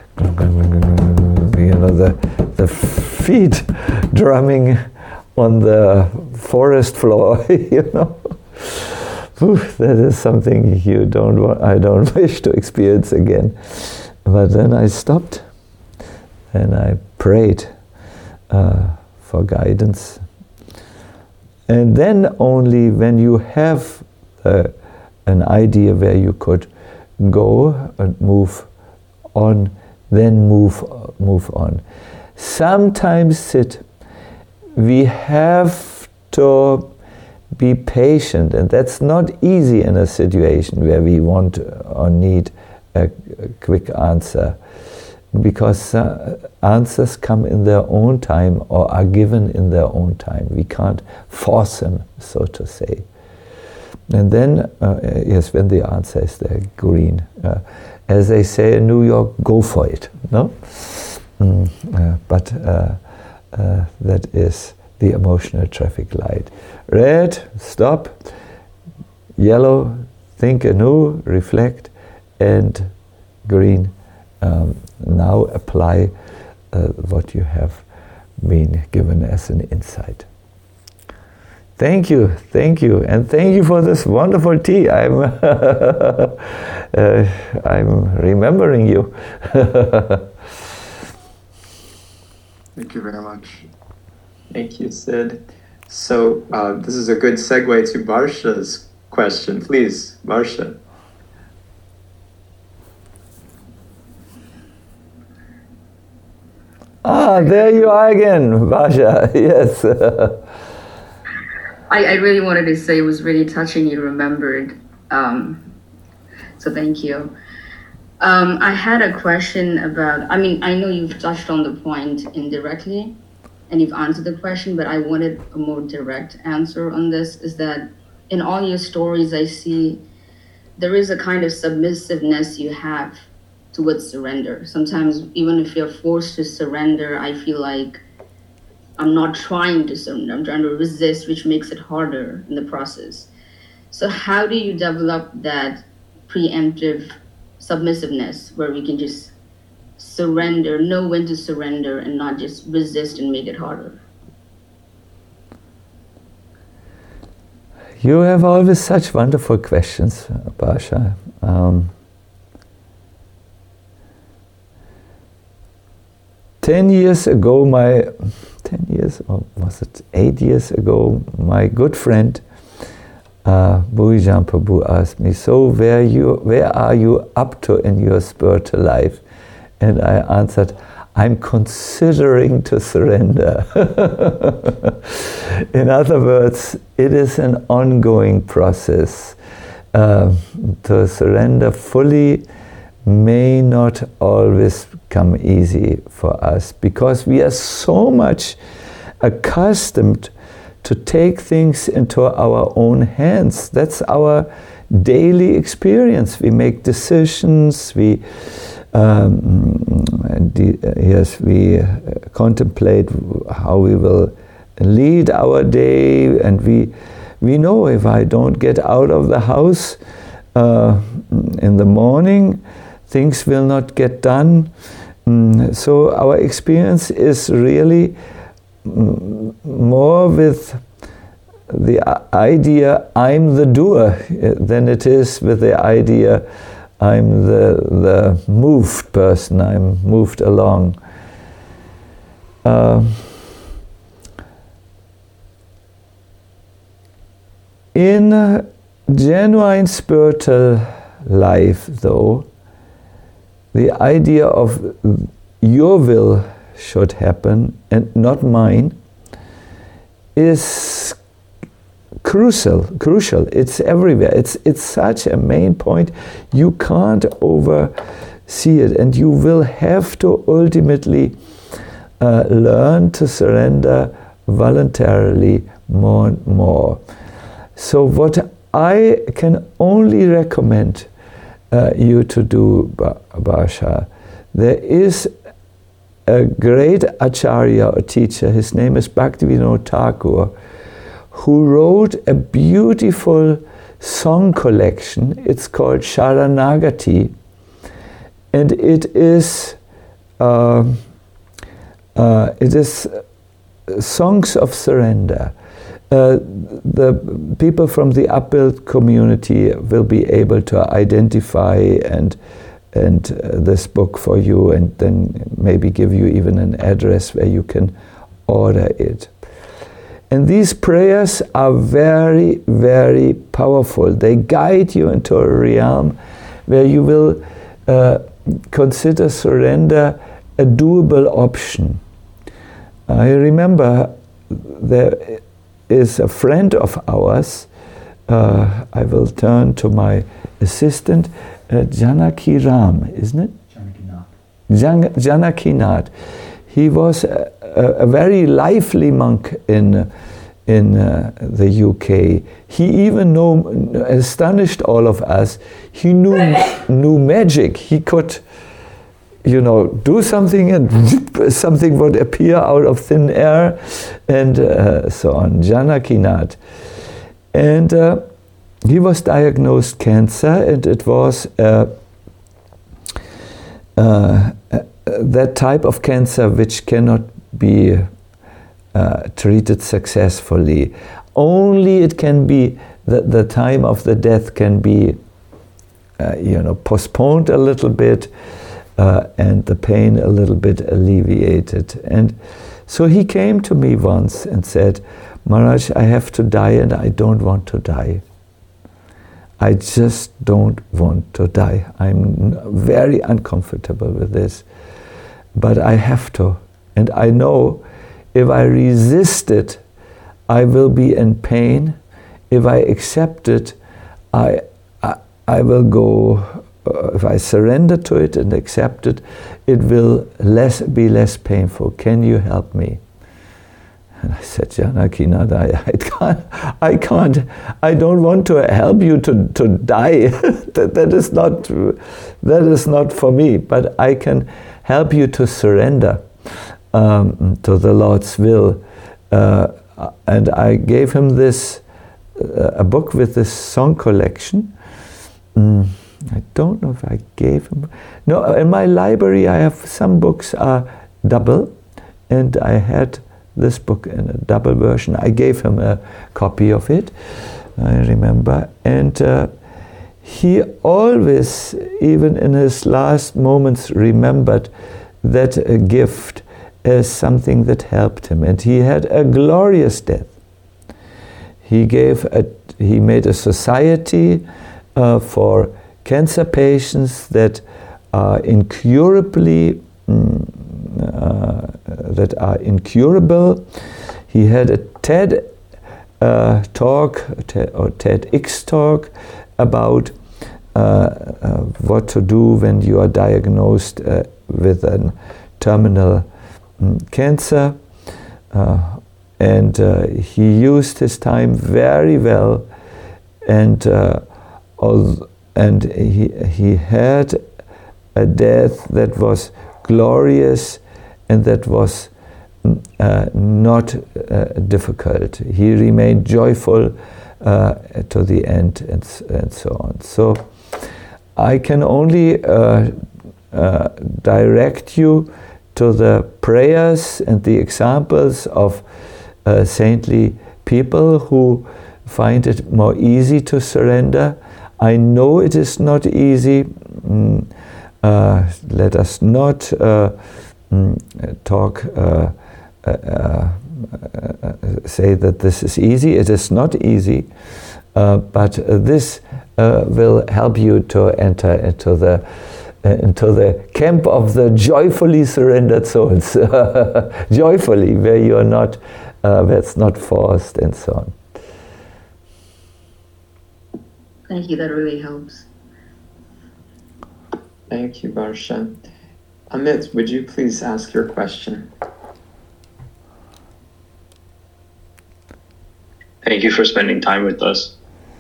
you know, the the feet drumming on the forest floor. You know, Ooh, that is something you don't want. I don't wish to experience again. But then I stopped and I prayed uh, for guidance. And then only when you have uh, an idea where you could go and move on, then move move on. Sometimes it, we have to be patient, and that's not easy in a situation where we want or need a, a quick answer, because uh, answers come in their own time or are given in their own time. We can't force them, so to say. And then, uh, yes, when the answer is there, green. Uh, as they say in New York, go for it, no? Mm, uh, but uh, uh, that is the emotional traffic light. Red, stop. Yellow, think anew, reflect. And green, um, now apply uh, what you have been given as an insight. Thank you, thank you, and thank you for this wonderful tea. I'm, uh, I'm remembering you. Thank you very much. Thank you, Sid. So uh, this is a good segue to Varsha's question. Please, Varsha. Ah, there you are again, Varsha. Yes. I, I really wanted to say it was really touching you remembered. Um, so thank you. Um, I had a question about, I mean, I know you've touched on the point indirectly and you've answered the question, but I wanted a more direct answer on this, is that in all your stories, I see there is a kind of submissiveness you have towards surrender. Sometimes even if you're forced to surrender, I feel like I'm not trying to surrender, I'm trying to resist, which makes it harder in the process. So how do you develop that preemptive submissiveness where we can just surrender, know when to surrender and not just resist and make it harder? You have always such wonderful questions, Barsha. Um, ten years ago, my ten years, or was it eight years ago, my good friend uh, Bhuijan Prabhu asked me, so where you, where are you up to in your spiritual life? And I answered, I'm considering to surrender. In other words, it is an ongoing process. Uh, to surrender fully may not always come easy for us, because we are so much accustomed to take things into our own hands. That's our daily experience. We make decisions, we um, yes, we contemplate how we will lead our day, and we we know if I don't get out of the house uh, in the morning, things will not get done. Mm, so our experience is really mm, more with the idea I'm the doer than it is with the idea I'm the, the moved person, I'm moved along. Uh, in a genuine spiritual life, though, the idea of your will should happen and not mine is crucial. Crucial. It's everywhere. It's it's such a main point. You can't oversee it, and you will have to ultimately uh, learn to surrender voluntarily more and more. So what I can only recommend uh, you to do, Barsha, there is a great acharya or teacher, his name is Bhaktivinoda Thakur, who wrote a beautiful song collection. It's called Sharanagati, and it is uh, uh, it is songs of surrender. Uh, the people from the upbuild community will be able to identify and and uh, this book for you, and then maybe give you even an address where you can order it. And these prayers are very, very powerful. They guide you into a realm where you will uh, consider surrender a doable option. I remember there is a friend of ours, uh, I will turn to my assistant, uh, Janaki Ram, isn't it? Janaki Nath. Jan- Janaki Nath. He was a, a, a very lively monk in, in uh, the U K. He even know, astonished all of us, he knew, knew magic. He could, you know, do something and something would appear out of thin air, and uh, so on. Janaki Nath. And uh, he was diagnosed cancer, and it was uh, uh, that type of cancer which cannot be uh, treated successfully. Only it can be, the, the time of the death can be, uh, you know, postponed a little bit, uh, and the pain a little bit alleviated. And so he came to me once and said, Maharaj, I have to die and I don't want to die. I just don't want to die. I'm very uncomfortable with this. But I have to. And I know if I resist it, I will be in pain. If I accept it, I, I, I will go, uh, if I surrender to it and accept it, it will less, be less painful. Can you help me? And I said, Janaki Nath, I, I can't, I can't, I don't want to help you to, to die. that, that is not, that is not for me. But I can help you to surrender um, to the Lord's will. Uh, and I gave him this, uh, a book with this song collection. Mm, I don't know if I gave him, no, in my library I have some books are double, and I had this book in a double version. I gave him a copy of it. I remember. And uh, he always, even in his last moments, remembered that uh, gift as something that helped him. And he had a glorious death. He gave a, he made a society uh, for cancer patients that are incurably mm, uh, that are incurable. He had a TED uh, talk TED, or TEDx talk about uh, uh, what to do when you are diagnosed uh, with a terminal mm, cancer. Uh, And uh, he used his time very well, and uh, and he he had a death that was glorious, and that was uh, not uh, difficult. He remained joyful uh, to the end, and and so on. So I can only uh, uh, direct you to the prayers and the examples of Uh, saintly people who find it more easy to surrender. I know it is not easy. Mm, uh, let us not uh, mm, talk, uh, uh, uh, say that this is easy. It is not easy, uh, but uh, this uh, will help you to enter into the uh, into the camp of the joyfully surrendered souls. Joyfully, where you are not Uh, that's not forced, and so on. Thank you, that really helps. Thank you, Barsha. Amit, would you please ask your question? Thank you for spending time with us.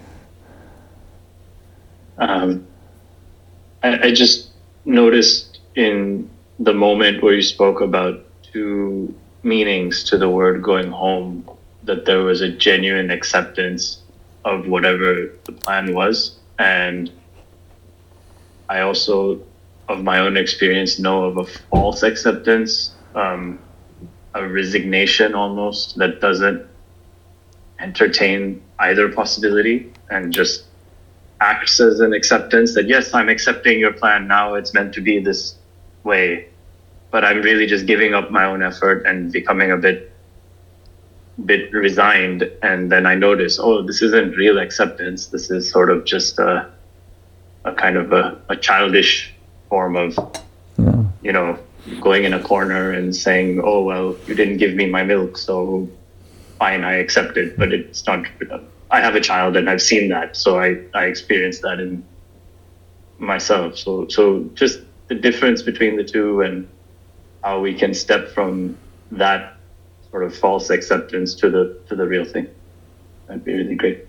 Um, I, I just noticed in the moment where you spoke about two meanings to the word going home, that there was a genuine acceptance of whatever the plan was. And I also, of my own experience, know of a false acceptance, um, a resignation almost that doesn't entertain either possibility and just acts as an acceptance that, yes, I'm accepting your plan now, it's meant to be this way. But I'm really just giving up my own effort and becoming a bit bit resigned. And then I notice, oh, this isn't real acceptance. This is sort of just a, a kind of a, a childish form of, yeah. you know, going in a corner and saying, oh, well, you didn't give me my milk, so fine, I accept it. But it's not, I have a child and I've seen that. So I, I experienced that in myself. So, so just the difference between the two, and how we can step from that sort of false acceptance to the to the real thing. That'd be really great.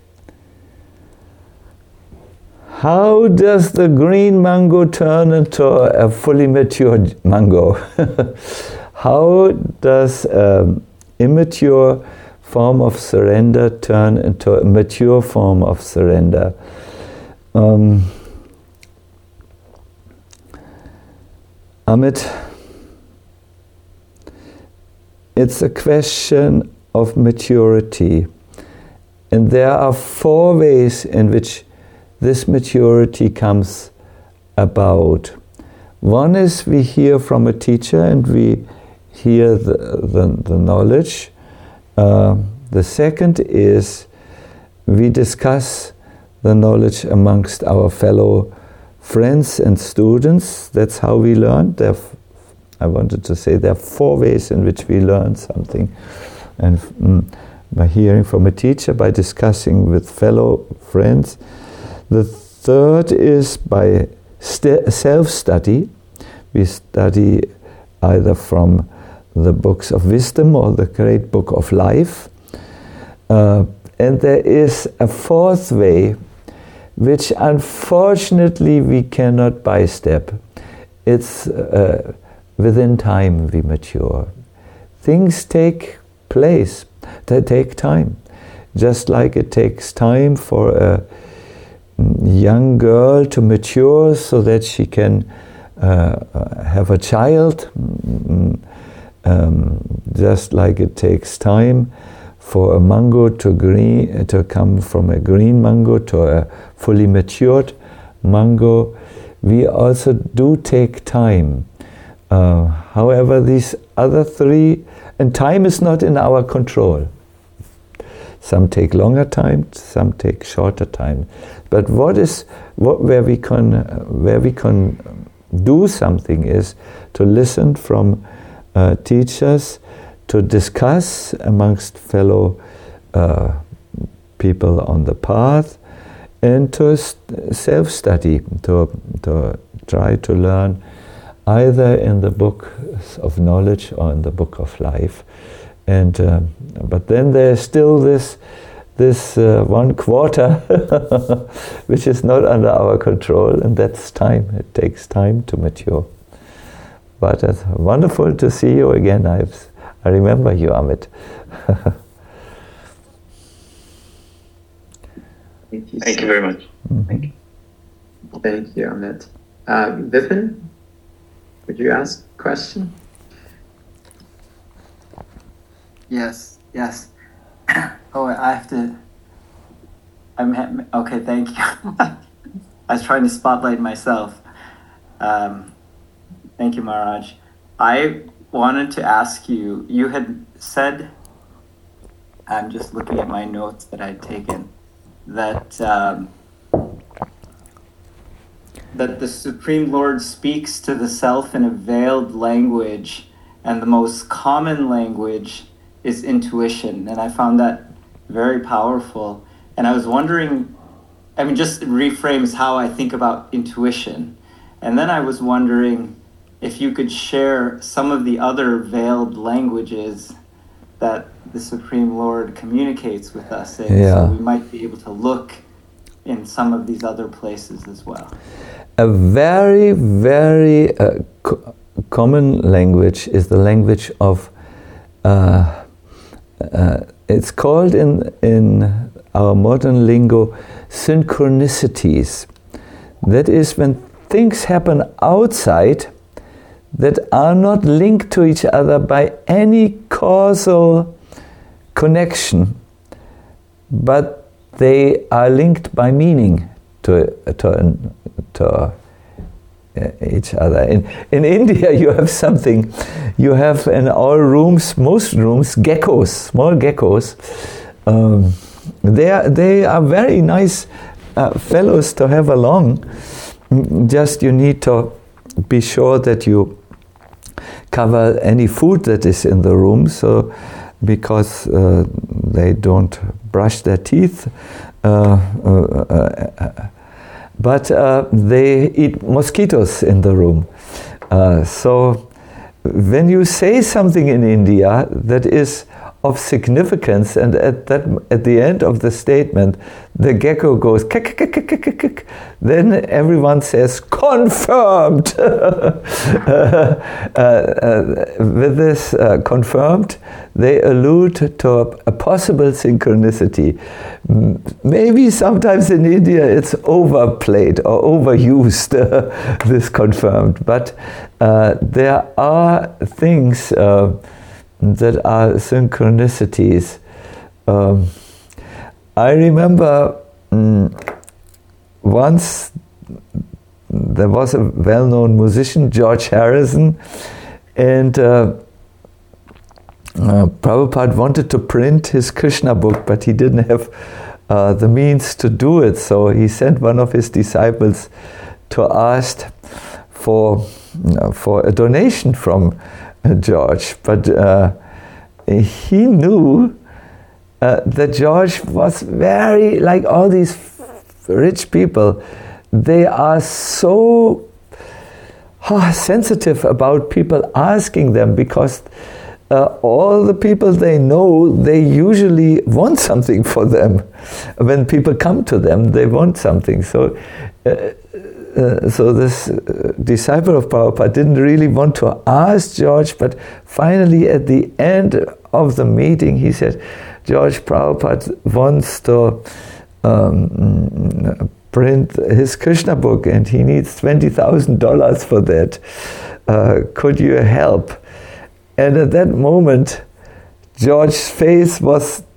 How does the green mango turn into a fully mature mango? How does an immature form of surrender turn into a mature form of surrender? Um, Amit, it's a question of maturity. And there are four ways in which this maturity comes about. One is we hear from a teacher and we hear the, the, the knowledge. Uh, the second is we discuss the knowledge amongst our fellow friends and students. That's how we learn. There are, I wanted to say there are four ways in which we learn something. And mm, by hearing from a teacher, by discussing with fellow friends. The third is by st- self-study. We study either from the books of wisdom or the great book of life. Uh, and there is a fourth way, which unfortunately we cannot bystep. It's uh, within time we mature. Things take place, they take time. Just like it takes time for a young girl to mature so that she can uh, have a child, um, just like it takes time for a mango to green to come from a green mango to a fully matured mango, we also do take time. Uh, however, these other three, and time is not in our control. Some take longer time, some take shorter time. But what is what where we can where we can do something is to listen from uh, teachers, to discuss amongst fellow uh, people on the path, and to self-study, to to try to learn either in the book of knowledge or in the book of life. And uh, but then there's still this this uh, one quarter which is not under our control, and that's time. It takes time to mature. But it's wonderful to see you again. I've, I remember you, Amit. Thank you, Thank so you very much. Thank, thank you, Amit. Uh, Vipin, would you ask a question? Yes, yes. Oh, I have to. I'm ha- okay. Thank you. I was trying to spotlight myself. Um, thank you, Maharaj. I wanted to ask you. You had said. I'm just looking at my notes that I'd taken. That um, that the Supreme Lord speaks to the self in a veiled language, and the most common language is intuition, and I found that very powerful. And I was wondering, I mean, just reframes how I think about intuition. And then I was wondering if you could share some of the other veiled languages that the Supreme Lord communicates with us in, Yeah. so we might be able to look in some of these other places as well. A very, very uh, co- common language is the language of uh, Uh, it's called in in our modern lingo synchronicities. That is when things happen outside that are not linked to each other by any causal connection, but they are linked by meaning to to to each other. In in India, you have something. You have in all rooms, most rooms, geckos, small geckos. Um, they are they are very nice uh, fellows to have along. Just you need to be sure that you cover any food that is in the room, so because uh, they don't brush their teeth. Uh, uh, uh, But uh, they eat mosquitoes in the room. Uh, so when you say something in India that is of significance, and at that at the end of the statement, the gecko goes kick, kick, kick, kick, kick, then everyone says confirmed. uh, uh, with this uh, confirmed, they allude to a, a possible synchronicity. Maybe sometimes in India it's overplayed or overused, uh, this confirmed, but uh, there are things uh, that are synchronicities. Um, I remember um, once there was a well-known musician, George Harrison, and uh, uh, Prabhupada wanted to print his Krishna book, but he didn't have uh, the means to do it, so he sent one of his disciples to ask for, uh, for a donation from George, but uh, he knew uh, that George was very, like all these f- rich people, they are so oh, sensitive about people asking them, because uh, all the people they know, they usually want something for them. When people come to them, they want something. So uh, Uh, so this uh, disciple of Prabhupada didn't really want to ask George, but finally at the end of the meeting he said, George, Prabhupada wants to um, print his Krishna book and he needs twenty thousand dollars for that. Uh, could you help? And at that moment George's face was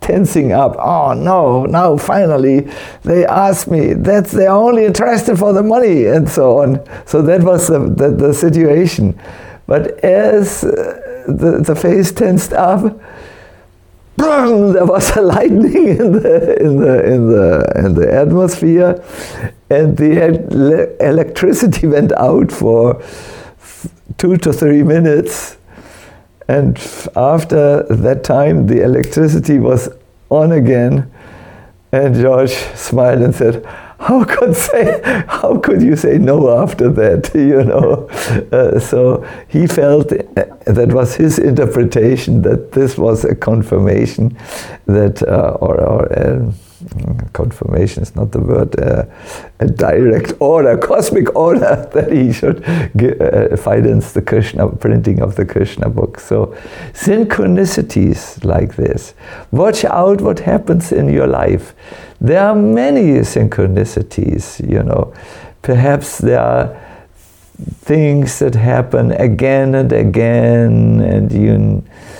tensing up. Oh no, now finally they asked me, that's they're only interested for the money, and so on. So that was the, the, the situation. But as uh, the, the face tensed up, boom, there was a lightning in the in the in the in the atmosphere, and the ele- electricity went out for two to three minutes. And after that time, the electricity was on again, and George smiled and said, "How could say? How could you say no after that?" You know. Uh, so he felt that was his interpretation, that this was a confirmation, that uh, or or. Uh, confirmation is not the word, uh, a direct order, cosmic order, that he should give, uh, finance the Krishna, printing of the Krishna book. So synchronicities like this. Watch out what happens in your life. There are many synchronicities, you know. Perhaps there are things that happen again and again, and you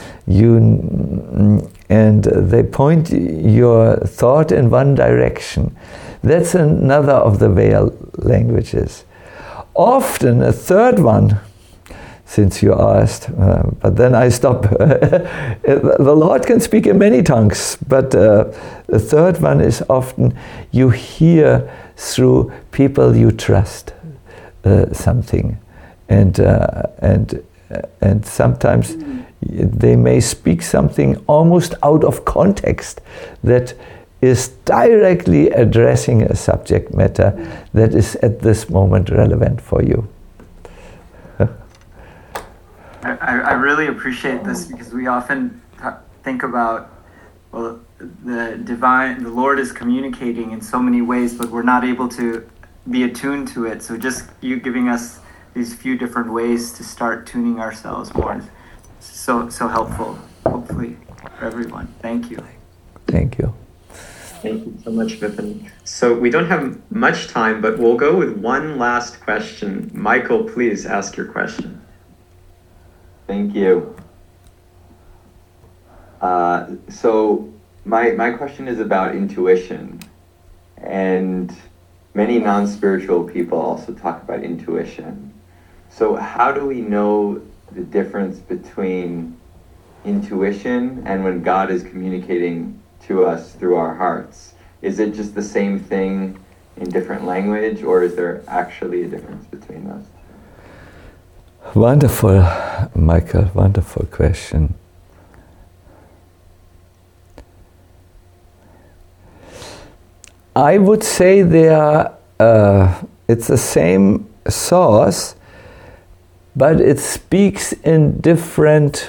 you and they point your thought in one direction. That's another of the veil languages. Often a third one, since you asked, uh, but then I stop. The Lord can speak in many tongues, but uh, the third one is often you hear through people you trust uh, something, and uh, and uh, and sometimes they may speak something almost out of context that is directly addressing a subject matter that is at this moment relevant for you. I, I really appreciate this, because we often th- think about, well, the divine, the Lord is communicating in so many ways, but we're not able to be attuned to it. So just you giving us these few different ways to start tuning ourselves more, so so helpful, hopefully, for everyone. Thank you. Thank you. Thank you so much, Vipin. So we don't have much time, but we'll go with one last question. Michael, please ask your question. Thank you. Uh, so my my question is about intuition, and many non-spiritual people also talk about intuition. So how do we know the difference between intuition and when God is communicating to us through our hearts? Is it just the same thing in different language, or is there actually a difference between those? Wonderful, Michael, wonderful question. I would say they are, uh, it's the same source, but it speaks in different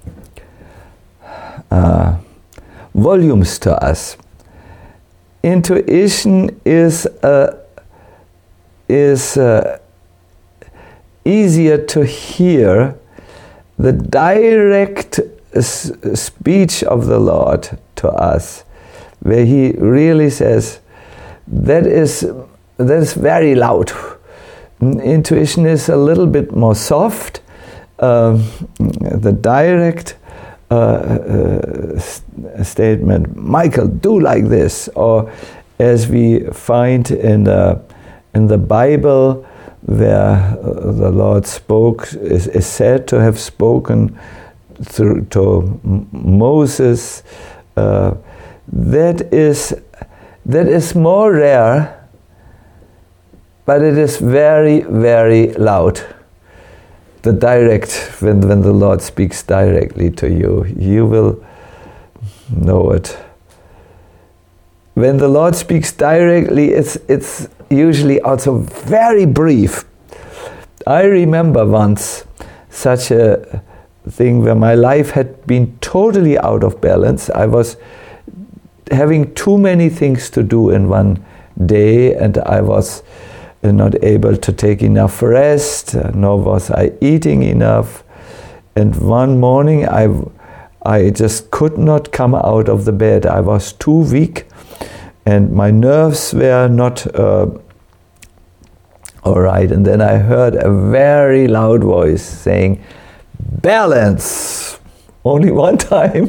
uh, volumes to us. Intuition is uh, is uh, easier to hear. The direct s- speech of the Lord to us, where He really says, that is that is very loud. Intuition is a little bit more soft. Uh, the direct uh, uh, st- statement, Michael, do like this, or as we find in the in the Bible, where uh, the Lord spoke, is, is said to have spoken through to M- Moses. Uh, that is that is more rare. But it is very, very loud. The direct, when, when the Lord speaks directly to you, you will know it. When the Lord speaks directly, it's it's usually also very brief. I remember once such a thing where my life had been totally out of balance. I was having too many things to do in one day, and I was not able to take enough rest, nor was I eating enough. And one morning I, I just could not come out of the bed. I was too weak, and my nerves were not uh, all right. And then I heard a very loud voice saying, balance. only one time.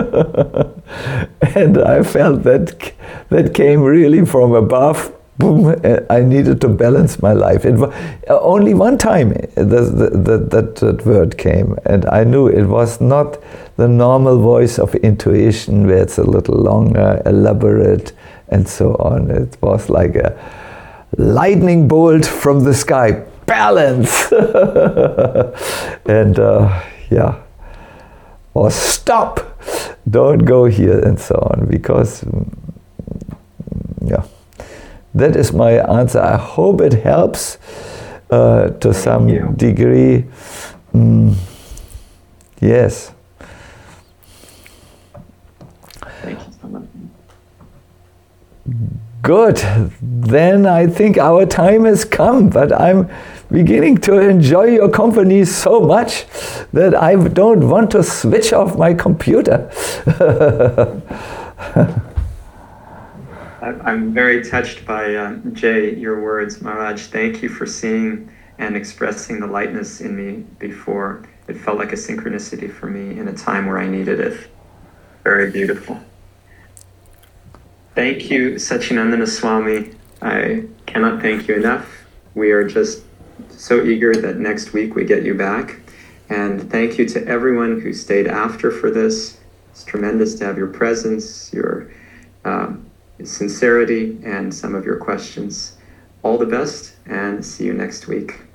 And I felt that that came really from above. Boom, I needed to balance my life. It was only one time that, that, that, that word came, and I knew it was not the normal voice of intuition where it's a little longer, elaborate, and so on. It was like a lightning bolt from the sky. Balance! And uh, yeah, or stop! Don't go here, and so on, because yeah. That is my answer. I hope it helps uh, to Thank some you. degree. Mm, yes. Thank you so much. Good. Then I think our time has come, but I'm beginning to enjoy your company so much that I don't want to switch off my computer. I'm very touched by uh, Jay, your words, Maharaj. Thank you for seeing and expressing the lightness in me before. It felt like a synchronicity for me in a time where I needed it. Very beautiful. Thank you, Satchidananda Swami. I cannot thank you enough. We are just so eager that next week we get you back. And thank you to everyone who stayed after for this. It's tremendous to have your presence, your um, sincerity, and some of your questions. All the best, and see you next week.